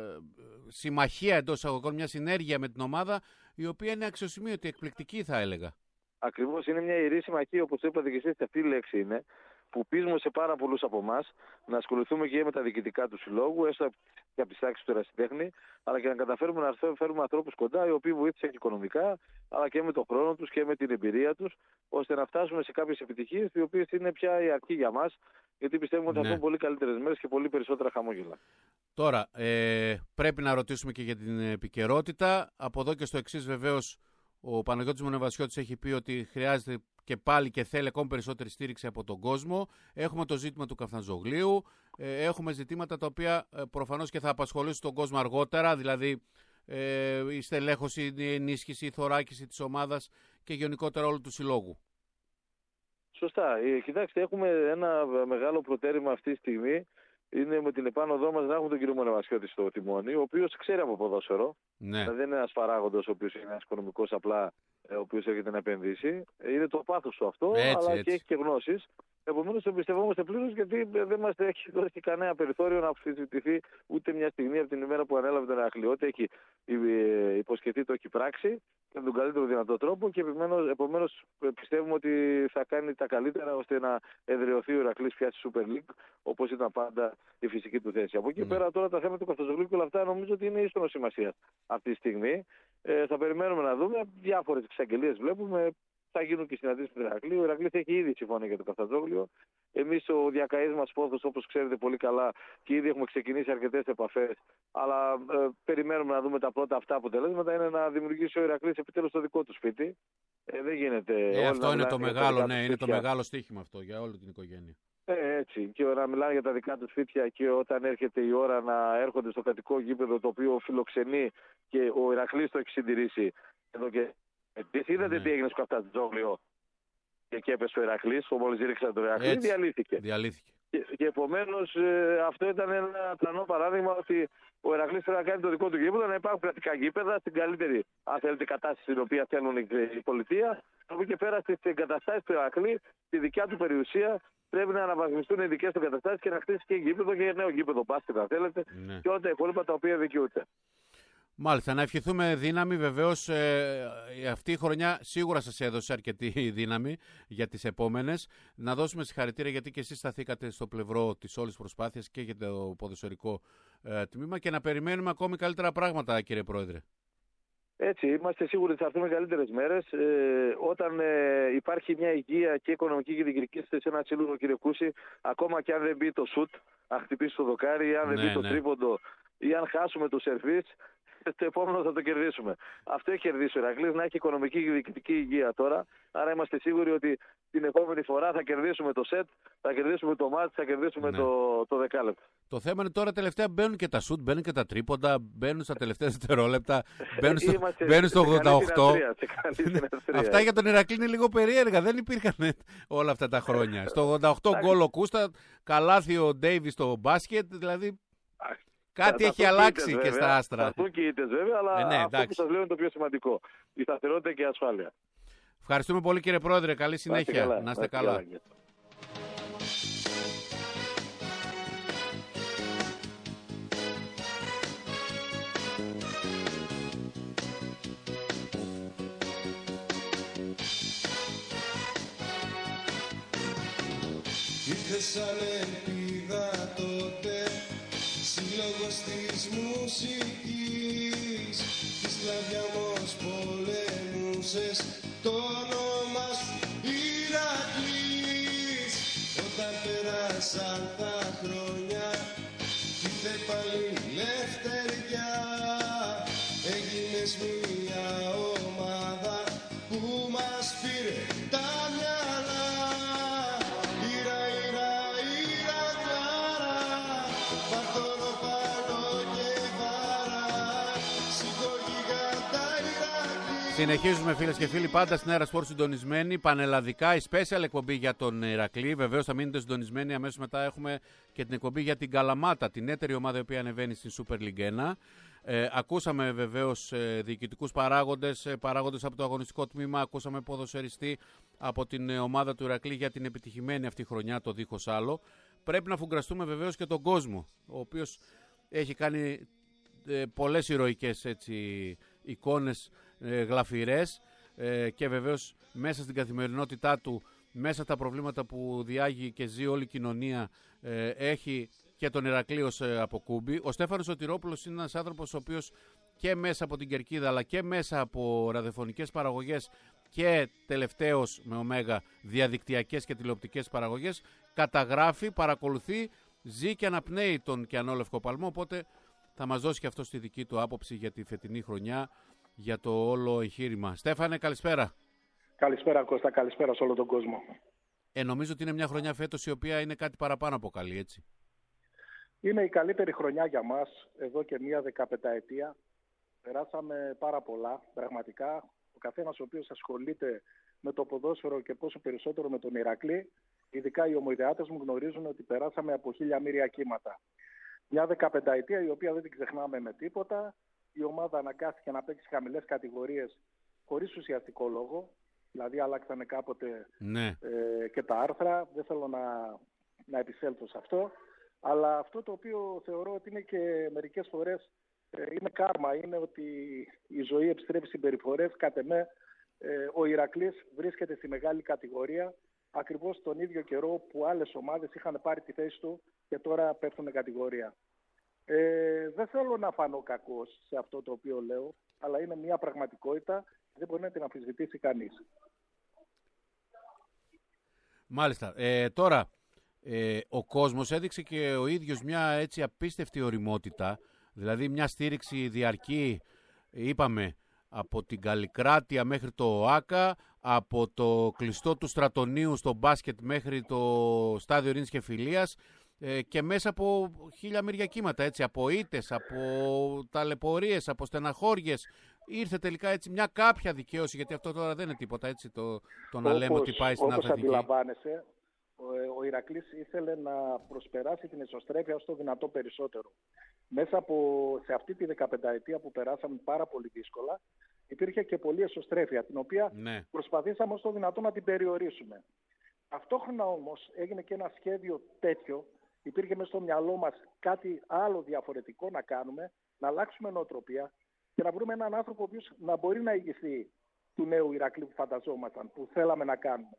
συμμαχία εντός εισαγωγικών, μια συνέργεια με την ομάδα, η οποία είναι αξιοσημείωτη, εκπληκτική θα έλεγα. Ακριβώς, είναι μια ιερή συμμαχία, όπως είπατε και εσείς, αυτή η λέξη είναι, που πείσουμε σε πάρα πολλούς από εμάς να ασχοληθούμε και με τα διοικητικά του συλλόγου, έστω και από τις τάξεις του ερασιτέχνη, αλλά και να καταφέρουμε να φέρουμε ανθρώπους κοντά, οι οποίοι βοήθησαν και οικονομικά, αλλά και με τον χρόνο τους και με την εμπειρία τους, ώστε να φτάσουμε σε κάποιες επιτυχίες, οι οποίες είναι πια η αρχή για μας, γιατί πιστεύουμε ότι θα έχουν πολύ καλύτερες μέρες και πολύ περισσότερα χαμόγελα. Τώρα, πρέπει να ρωτήσουμε και για την επικαιρότητα. Από εδώ και στο εξής, βεβαίως, ο Παναγιώτης Μονεβασιώτης έχει πει ότι χρειάζεται και πάλι και θέλει ακόμη περισσότερη στήριξη από τον κόσμο. Έχουμε το ζήτημα του Καφτατζογλίου. Έχουμε ζητήματα τα οποία προφανώς και θα απασχολήσουν τον κόσμο αργότερα, δηλαδή η στελέχωση, η ενίσχυση, η θωράκιση της ομάδας και γενικότερα όλου του συλλόγου.
Σωστά. Κοιτάξτε, έχουμε ένα μεγάλο προτέρημα αυτή τη στιγμή. Είναι με την επάνωδό μας να έχουμε τον κύριο Μονεβασιώτη στο τιμόνι, ο οποίος ξέρει από ποδόσφαιρο. Ναι. Δεν είναι ένας παράγοντος ο οποίος είναι ένας οικονομικός απλά, ο οποίος έρχεται να επενδύσει. Είναι το πάθος του αυτό, αλλά και έχει και γνώσεις. Επομένως εμπιστευόμαστε πλήρως, γιατί δεν μας έχει δώσει κανένα περιθώριο να αμφισβητηθεί ούτε μια στιγμή από την ημέρα που ανέλαβε τον Ηρακλή. Ό,τι έχει υποσχεθεί το έχει πράξει με τον καλύτερο δυνατό τρόπο, και επομένως πιστεύουμε ότι θα κάνει τα καλύτερα ώστε να εδραιωθεί ο Ηρακλής πια στη Super League, όπως ήταν πάντα η φυσική του θέση. Από εκεί πέρα τώρα τα θέματα του Καφτατζόγλου και όλα αυτά νομίζω ότι είναι ίσονος σημασία αυτή τη στιγμή. Θα περιμένουμε να δούμε. Διάφορες εξαγγελίες βλέπουμε. Θα γίνουν και συναντήσεις του Ηρακλή. Ο Ηρακλής έχει ήδη συμφωνία για το Καφτατζόγλιο. Εμείς ο διακαής μας πόθος, όπως ξέρετε πολύ καλά, και ήδη έχουμε ξεκινήσει αρκετές επαφές. Αλλά περιμένουμε να δούμε τα πρώτα αυτά αποτελέσματα. Είναι να δημιουργήσει ο Ηρακλής επιτέλους το δικό του σπίτι. Δεν γίνεται.
Αυτό είναι το μεγάλο, είναι το μεγάλο στοίχημα αυτό για όλη την οικογένεια.
Έτσι. Και να μιλάνε για τα δικά του σπίτια, και όταν έρχεται η ώρα να έρχονται στο κατοικό γήπεδο, το οποίο φιλοξενεί και ο Ηρακλής το έχει συντηρήσει εδώ και. Είδατε τι έγινε στο Καφτατζόγλιο και έπεσε ο Ηρακλής, μόλις ρίξαν το Ηρακλή, διαλύθηκε. Και επομένως αυτό ήταν ένα πλανό παράδειγμα ότι ο Ηρακλής θέλει να κάνει το δικό του γήπεδο, να υπάρχουν κρατικά γήπεδα στην καλύτερη, αν θέλετε, κατάσταση στην οποία θέλουν η πολιτεία. Από εκεί και πέρα στις εγκαταστάσεις του Ηρακλή, στη δικιά του περιουσία, πρέπει να αναβαθμιστούν οι δικές του εγκαταστάσεις και να χτίσει και γήπεδο και νέο γήπεδο μπάσκετ, αν θέλετε, και όλα τα υπόλοιπα τα οποία δικαιούται.
Μάλιστα, να ευχηθούμε δύναμη. Βεβαίως αυτή η χρονιά σίγουρα σας έδωσε αρκετή δύναμη για τις επόμενες. Να δώσουμε συγχαρητήρια, γιατί και εσείς σταθήκατε στο πλευρό της όλης προσπάθειας και για το ποδοσφαιρικό τμήμα, και να περιμένουμε ακόμη καλύτερα πράγματα, κύριε Πρόεδρε.
Έτσι, είμαστε σίγουροι ότι θα έρθουν καλύτερες μέρες. Όταν υπάρχει μια υγεία και οικονομική και διοικητική σε ένα σύλλογο, κύριε Κούση, ακόμα και αν δεν μπει το σουτ, αν χτυπήσει το δοκάρι, ή αν δεν μπει το τρίποντο, ή αν χάσουμε το σερβίς, το επόμενο θα το κερδίσουμε. Αυτό έχει κερδίσει ο Ηρακλής, να έχει οικονομική και διοικητική υγεία τώρα. Άρα είμαστε σίγουροι ότι την επόμενη φορά θα κερδίσουμε το σετ, θα κερδίσουμε το μάτς, θα κερδίσουμε το δεκάλεπτο.
Το θέμα είναι τώρα τελευταία μπαίνουν και τα σουτ, μπαίνουν και τα τρίποντα, μπαίνουν στα τελευταία δευτερόλεπτα, μπαίνουν στο 88. Αυτά για τον Ηρακλή είναι λίγο περίεργα, δεν υπήρχαν όλα αυτά τα χρόνια. Στο 88 γκολ ο Κούστα, καλάθι ο Ντέιβις στο μπάσκετ, δηλαδή. Κάτι έχει αλλάξει και στα άστρα.
Θα έρθουν και οι ήττες βέβαια, αλλά αυτό που σας λέω είναι το πιο σημαντικό. Η σταθερότητα και η ασφάλεια.
Ευχαριστούμε πολύ, κύριε Πρόεδρε. Καλή συνέχεια. Να είστε καλά.
Ήρθε σαν ελπίδα τότε, σύλλογος της μουσικής, της κλαδιαμός πολεμούσες, το όνομα σου Ηρακλής. Όταν πέρασαν τα χρόνια, ήρθε πάλι ελευθεριά, έγινες μια ομάδα που μας πήρε τα μυαλά.
Συνεχίζουμε, φίλες και φίλοι, πάντα στην Aera Sport συντονισμένοι, πανελλαδικά, η special εκπομπή για τον Ηρακλή. Βεβαίως θα μείνετε συντονισμένοι, αμέσως μετά έχουμε και την εκπομπή για την Καλαμάτα, την έτερη ομάδα η οποία ανεβαίνει στην Super League 1. Ακούσαμε βεβαίως διοικητικούς παράγοντες από το αγωνιστικό τμήμα, ακούσαμε ποδοσφαιριστή από την ομάδα του Ηρακλή για την επιτυχημένη αυτή χρονιά, το δίχως άλλο. Πρέπει να φουγκραστούμε βεβαίως και τον κόσμο, ο οποίος έχει κάνει πολλές ηρωικές εικόνες γλαφυρές, και βεβαίως μέσα στην καθημερινότητά του, μέσα στα προβλήματα που διάγει και ζει όλη η κοινωνία, έχει και τον Ηρακλή ως αποκούμπη. Ο Στέφανος Σωτηρόπουλος είναι ένας άνθρωπος ο οποίος και μέσα από την κερκίδα, αλλά και μέσα από ραδιοφωνικές παραγωγές και τελευταίως με ωμέγα διαδικτυακές και τηλεοπτικές παραγωγές, καταγράφει, παρακολουθεί, ζει και αναπνέει τον κιανόλευκο παλμό, οπότε θα μας δώσει και αυτό τη δική του άποψη για τη φετινή χρονιά, για το όλο εγχείρημα. Στέφανε, καλησπέρα.
Καλησπέρα Κώστα, καλησπέρα σε όλο τον κόσμο.
Νομίζω ότι είναι μια χρονιά φέτος η οποία είναι κάτι παραπάνω από καλή, έτσι.
Είναι η καλύτερη χρονιά για μας εδώ και μία 15ετία. Περάσαμε πάρα πολλά, πραγματικά. Ο καθένας ο οποίος ασχολείται με το ποδόσφαιρο και πόσο περισσότερο με τον Ηρακλή, ειδικά οι ομοειδεάτες μου γνωρίζουν ότι περάσαμε από 1000 μοίρια κύματα. Μια 15ετία η οποία δεν την ξεχνάμε με τίποτα. Η ομάδα αναγκάστηκε να παίξει χαμηλές κατηγορίες χωρίς ουσιαστικό λόγο. Δηλαδή άλλαξαν κάποτε
ναι.
Και τα άρθρα. Δεν θέλω να επισέλθω σε αυτό. Αλλά αυτό το οποίο θεωρώ ότι είναι και μερικές φορές είναι κάρμα, είναι ότι η ζωή επιστρέφει συμπεριφορές. Κατ' εμέ, ο Ηρακλής βρίσκεται στη μεγάλη κατηγορία ακριβώς τον ίδιο καιρό που άλλες ομάδες είχαν πάρει τη θέση του και τώρα πέφτουν κατηγορία. Δεν θέλω να φανώ κακός σε αυτό το οποίο λέω, αλλά είναι μια πραγματικότητα και δεν μπορεί να την αμφισβητήσει κανείς.
Μάλιστα. Τώρα, ο κόσμος έδειξε και ο ίδιος μια έτσι απίστευτη ωριμότητα, δηλαδή μια στήριξη διαρκή, είπαμε, από την Καλλικράτεια μέχρι το ΟΑΚΑ, από το κλειστό του Στρατονίου στο μπάσκετ μέχρι το στάδιο Ειρήνης και Φιλίας, και μέσα από χίλια μυριακύματα, έτσι, από ήττες, από ταλαιπωρίες, από στεναχώριες, ήρθε τελικά έτσι μια κάποια δικαίωση, γιατί αυτό τώρα δεν είναι τίποτα, έτσι, το να λέμε ότι πάει στην
Όπως
Αθλητική.
αντιλαμβάνεσαι, ο Ηρακλής ήθελε να προσπεράσει την εσωστρέφεια όσο το δυνατό περισσότερο. Μέσα σε αυτή τη 15ετία που περάσαμε πάρα πολύ δύσκολα, υπήρχε και πολλή εσωστρέφεια, την οποία προσπαθήσαμε όσο το δυνατό να την περιορίσουμε. Ταυτόχρονα όμως έγινε και ένα σχέδιο τέτοιο, υπήρχε μέσα στο μυαλό μας κάτι άλλο διαφορετικό να κάνουμε, να αλλάξουμε νοοτροπία και να βρούμε έναν άνθρωπο ο οποίος να μπορεί να ηγηθεί του νέου Ηρακλή που φανταζόμασταν, που θέλαμε να κάνουμε.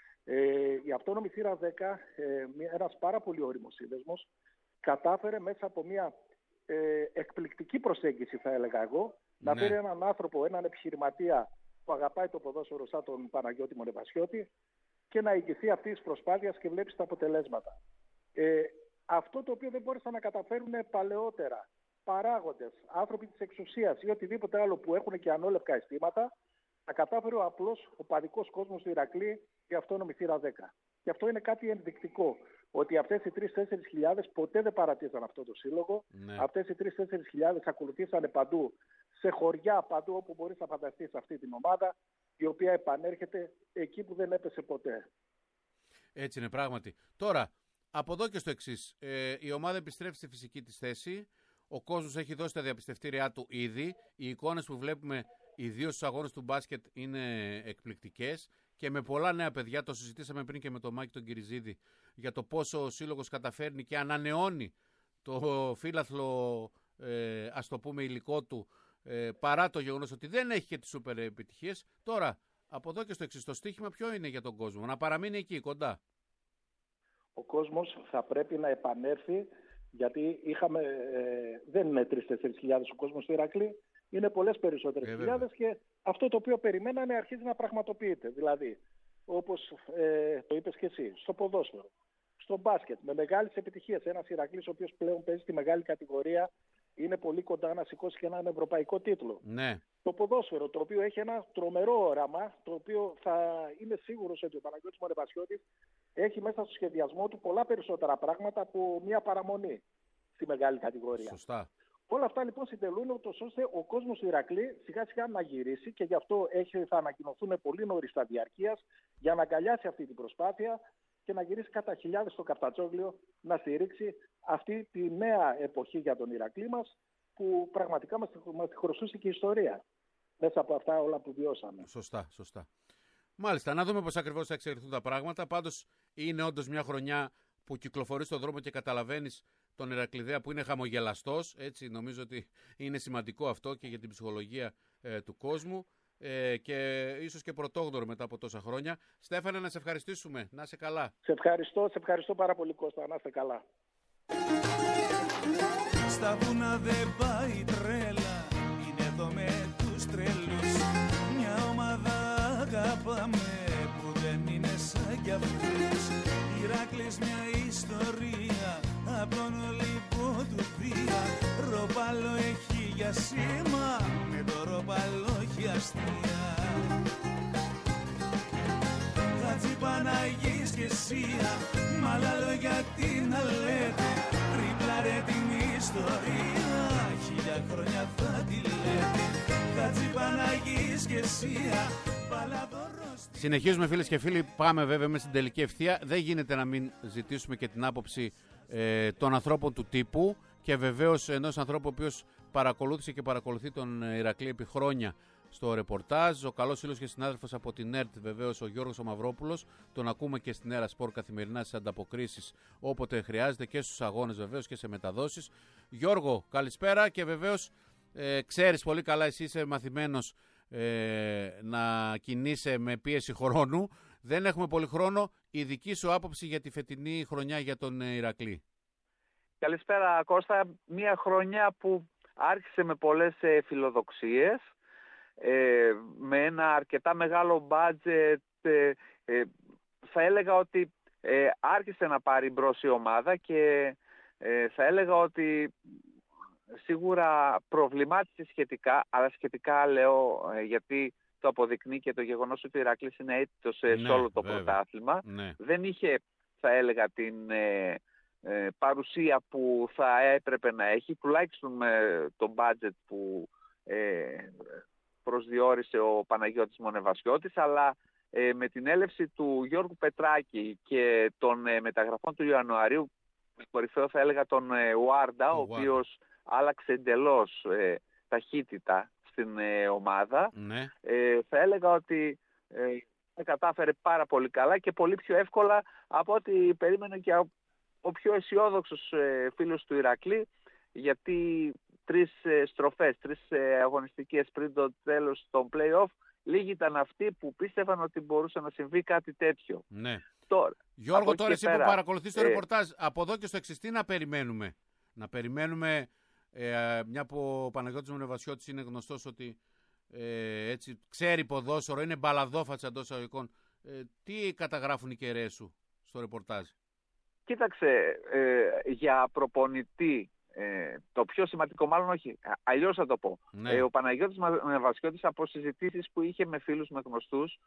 Η αυτόνομη θύρα 10, ένας πάρα πολύ όριμος σύνδεσμος, κατάφερε μέσα από μια εκπληκτική προσέγγιση, θα έλεγα εγώ, να φέρει έναν άνθρωπο, έναν επιχειρηματία που αγαπάει το ποδόσφαιρο σαν τον Παναγιώτη Μονεβασιώτη και να ηγηθεί αυτής της προσπάθειας και βλέπεις τα αποτελέσματα. Αυτό το οποίο δεν μπόρεσαν να καταφέρουν παλαιότερα παράγοντες, άνθρωποι της εξουσίας ή οτιδήποτε άλλο που έχουν και ανόλευκα αισθήματα, τα κατάφερε ο απλός οπαδικός κόσμος του Ηρακλή η αυτόνομη θύρα 10. Και αυτό είναι κάτι ενδεικτικό, ότι αυτές οι 3-4 χιλιάδες ποτέ δεν παρατήρησαν αυτό το σύλλογο. Αυτές οι 3-4 χιλιάδες ακολουθήσανε παντού, σε χωριά, παντού όπου μπορείς να φανταστείς αυτή την ομάδα, η οποία επανέρχεται εκεί που δεν έπεσε ποτέ.
Έτσι είναι πράγματι. Τώρα, από εδώ και στο εξής, η ομάδα επιστρέφει στη φυσική της θέση, ο κόσμος έχει δώσει τα διαπιστευτήριά του ήδη, οι εικόνες που βλέπουμε ιδίως στους αγώνες του μπάσκετ είναι εκπληκτικές και με πολλά νέα παιδιά, το συζητήσαμε πριν και με τον Μάκη τον Κυριζίδη, για το πόσο ο σύλλογος καταφέρνει και ανανεώνει το φύλαθλο, ας το πούμε, υλικό του, παρά το γεγονός ότι δεν έχει και τις σούπερ επιτυχίες. Τώρα, από εδώ και στο εξής, το στοίχημα ποιο είναι για τον κόσμο? Να παραμείνει εκεί κοντά.
Ο κόσμος θα πρέπει να επανέλθει, γιατί δεν είναι 3-4 χιλιάδες ο κόσμος του Ηρακλή, είναι πολλές περισσότερες χιλιάδες και αυτό το οποίο περιμένανε αρχίζει να πραγματοποιείται. Δηλαδή, όπως το είπες και εσύ, στο ποδόσφαιρο, στο μπάσκετ, με μεγάλες επιτυχίες. Ένας Ηρακλής ο οποίος πλέον παίζει στη μεγάλη κατηγορία, είναι πολύ κοντά να σηκώσει και έναν ευρωπαϊκό τίτλο.
Ναι.
Το ποδόσφαιρο, το οποίο έχει ένα τρομερό όραμα, το οποίο θα είναι σίγουρος ότι ο Παναγιώτης Μονεβασιώτης έχει μέσα στο σχεδιασμό του πολλά περισσότερα πράγματα από μια παραμονή στη μεγάλη κατηγορία.
Σωστά.
Όλα αυτά λοιπόν συντελούν ούτως ώστε ο κόσμος του Ηρακλή σιγά σιγά να γυρίσει και γι' αυτό θα ανακοινωθούν πολύ νωρίς τα διαρκείας για να αγκαλιάσει αυτή την προσπάθεια και να γυρίσει κατά χιλιάδες στο Καφτατσόγλιο να στηρίξει αυτή τη νέα εποχή για τον Ηρακλή μας που πραγματικά μας τη χρωστούσε και η ιστορία μέσα από αυτά όλα που βιώσαμε.
Σωστά, σωστά. Μάλιστα, να δούμε πώς ακριβώς θα εξελιχθούν τα πράγματα. Πάντως είναι όντως μια χρονιά που κυκλοφορείς στον δρόμο και καταλαβαίνεις τον Ηρακλειδέα που είναι χαμογελαστός. Έτσι, νομίζω ότι είναι σημαντικό αυτό και για την ψυχολογία του κόσμου και ίσως και πρωτόγνωρο μετά από τόσα χρόνια. Στέφανε, να σε ευχαριστήσουμε. Να είσαι καλά.
Σε ευχαριστώ πάρα πολύ, Κώστα. Να είστε καλά.
Στα βουνά δεν πάει τρέλα, είναι εδώ με τους τρελούς. Μια ομάδα αγαπάμε που δεν είναι σαν κι αυτούς. Ηράκλης μια ιστορία απ' τον Ολύμπο του Δία. Ροπάλο έχει για σήμα, με το ροπάλο έχει αστεία. Χατζη Παναγής και Σία, μ' άλλα λόγια τι να λέτε. Τριπλάρε την ιστορία, 1000 χρόνια θα τη λέτε. Χατζη Παναγής και Σία, παλαδόρος.
Συνεχίζουμε, φίλες και φίλοι, πάμε βέβαια μέσα στην τελική ευθεία. Δεν γίνεται να μην ζητήσουμε και την άποψη των ανθρώπων του τύπου και βεβαίως ενός ανθρώπου ο οποίος παρακολούθησε και παρακολουθεί τον Ηρακλή επί χρόνια στο ρεπορτάζ. Ο καλός φίλος και συνάδελφος από την ΕΡΤ, βεβαίως, ο Γιώργος ο Μαυρόπουλος. Τον ακούμε και στην Έρα Σπορ καθημερινά στις ανταποκρίσεις όποτε χρειάζεται και στους αγώνες βεβαίως και σε μεταδόσεις. Γιώργο, καλησπέρα και βεβαίως ξέρεις πολύ καλά, εσύ είσαι μαθημένος να κινείσαι με πίεση χρόνου. Δεν έχουμε πολύ χρόνο. Η δική σου άποψη για τη φετινή χρονιά για τον Ηρακλή?
Καλησπέρα Κώστα. Μια χρονιά που άρχισε με πολλές φιλοδοξίες, με ένα αρκετά μεγάλο μπάτζετ. Θα έλεγα ότι άρχισε να πάρει μπρος η ομάδα και θα έλεγα ότι σίγουρα προβλημάτισε σχετικά, αλλά σχετικά λέω γιατί το αποδεικνύει και το γεγονός ότι ο Ηρακλής είναι αίτητος σε όλο το πρωτάθλημα. Ναι. Δεν είχε, θα έλεγα, την παρουσία που θα έπρεπε να έχει, τουλάχιστον με το budget που προσδιορίσε ο Παναγιώτης Μονεβασιώτης, αλλά με την έλευση του Γιώργου Πετράκη και των μεταγραφών του Ιανουαρίου, κορυφαίο θα έλεγα τον Ουάρντα, ο οποίος άλλαξε εντελώς ταχύτητα στην ομάδα. Ναι. Θα έλεγα ότι κατάφερε πάρα πολύ καλά και πολύ πιο εύκολα από ό,τι περίμενε και ο πιο αισιόδοξος φίλος του Ηρακλή, γιατί 3 στροφές, 3 αγωνιστικές πριν το τέλος των play-off, λίγοι ήταν αυτοί που πίστευαν ότι μπορούσε να συμβεί κάτι τέτοιο. Ναι. Τώρα,
Γιώργο, τώρα εσύ που παρακολουθείς το ρεπορτάζ, από εδώ και στο εξής, τι να περιμένουμε? Να περιμένουμε, μια που ο Παναγιώτης Μονεβασιώτης είναι γνωστός ότι έτσι ξέρει ποδόσφαιρο, είναι μπαλαδόφατσα εντός εισαγωγικών, τι καταγράφουν οι κεραίες σου στο ρεπορτάζ?
Κοίταξε, για προπονητή, το πιο σημαντικό, μάλλον όχι, αλλιώς θα το πω. Ναι. Ο Παναγιώτης Μονεβασιώτης, από συζητήσεις που είχε με φίλους, με γνωστούς,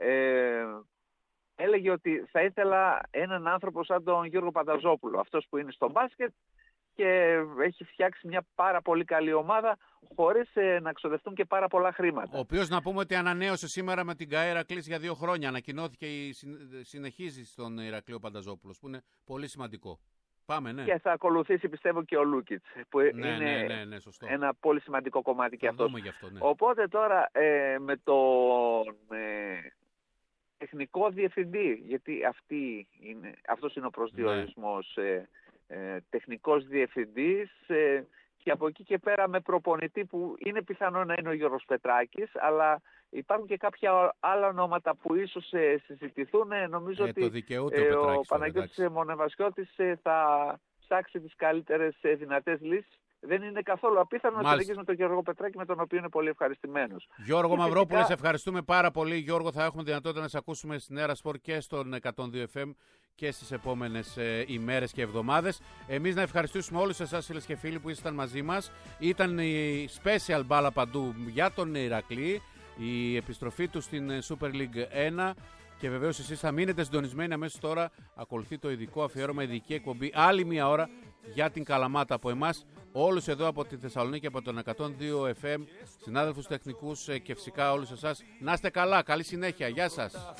έλεγε ότι θα ήθελα έναν άνθρωπο σαν τον Γιώργο Πανταζόπουλο, αυτός που είναι στο μπάσκετ και έχει φτιάξει μια πάρα πολύ καλή ομάδα χωρίς να ξοδευτούν και πάρα πολλά χρήματα. Ο
οποίος, να πούμε ότι ανανέωσε σήμερα με την ΚΑΕ Ηρακλής για 2 χρόνια. Ανακοινώθηκε, συνεχίζει στον Ηρακλείο Πανταζόπουλος, που είναι πολύ σημαντικό. Πάμε, ναι.
Και θα ακολουθήσει, πιστεύω, και ο Λούκιτς, που είναι ένα πολύ σημαντικό κομμάτι και αυτός. Ναι. Οπότε τώρα με τον τεχνικό διευθυντή, γιατί αυτός είναι ο προσδιορισμός, τεχνικός διευθυντής, και από εκεί και πέρα με προπονητή που είναι πιθανό να είναι ο Γιώργος Πετράκης, αλλά υπάρχουν και κάποια άλλα ονόματα που ίσως συζητηθούν. Νομίζω ότι ο Παναγιώτης Μονεβασιώτης θα ψάξει τις καλύτερες δυνατές λύσεις. Δεν είναι καθόλου απίθανο να συνεχίσει με τον Γιώργο Πετράκη, με τον οποίο είναι πολύ ευχαριστημένος.
Γιώργο Μαυρόπουλε, σε ευχαριστούμε πάρα πολύ. Γιώργο, θα έχουμε δυνατότητα να σε ακούσουμε στην Έρα Σπορ και στον 102 FM και στις επόμενες ημέρες και εβδομάδες. Εμείς να ευχαριστήσουμε όλους εσάς, φίλες και φίλοι, που ήσασταν μαζί μας. Ήταν η special μπάλα παντού για τον Ηρακλή, η επιστροφή του στην Super League 1. Και βεβαίως εσείς θα μείνετε συντονισμένοι. Αμέσως τώρα ακολουθεί το ειδικό αφιέρωμα, ειδική εκπομπή, άλλη μία ώρα για την Καλαμάτα από εμάς. Όλους εδώ από τη Θεσσαλονίκη, από τον 102 FM, συνάδελφους τεχνικούς και φυσικά όλους εσάς. Να είστε καλά, καλή συνέχεια, γεια σας.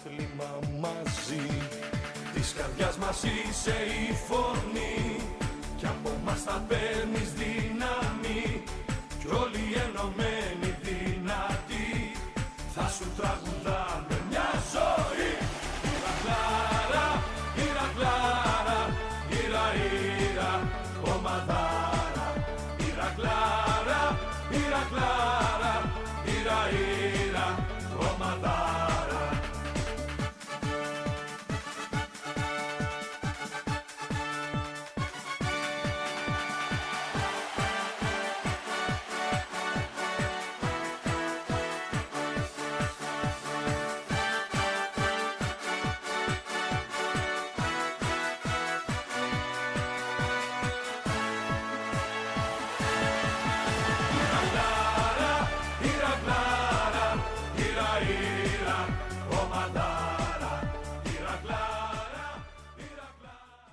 Της καρδιάς μας είσαι η φωνή κι από μας θα παίρνεις δύναμη κι όλοι ενωμένοι δυνατοί θα σου τραγουδάμε μια ζωή. Ηρακλάρα, Ηρακλάρα, Ήρα, Ήρα, ομάδα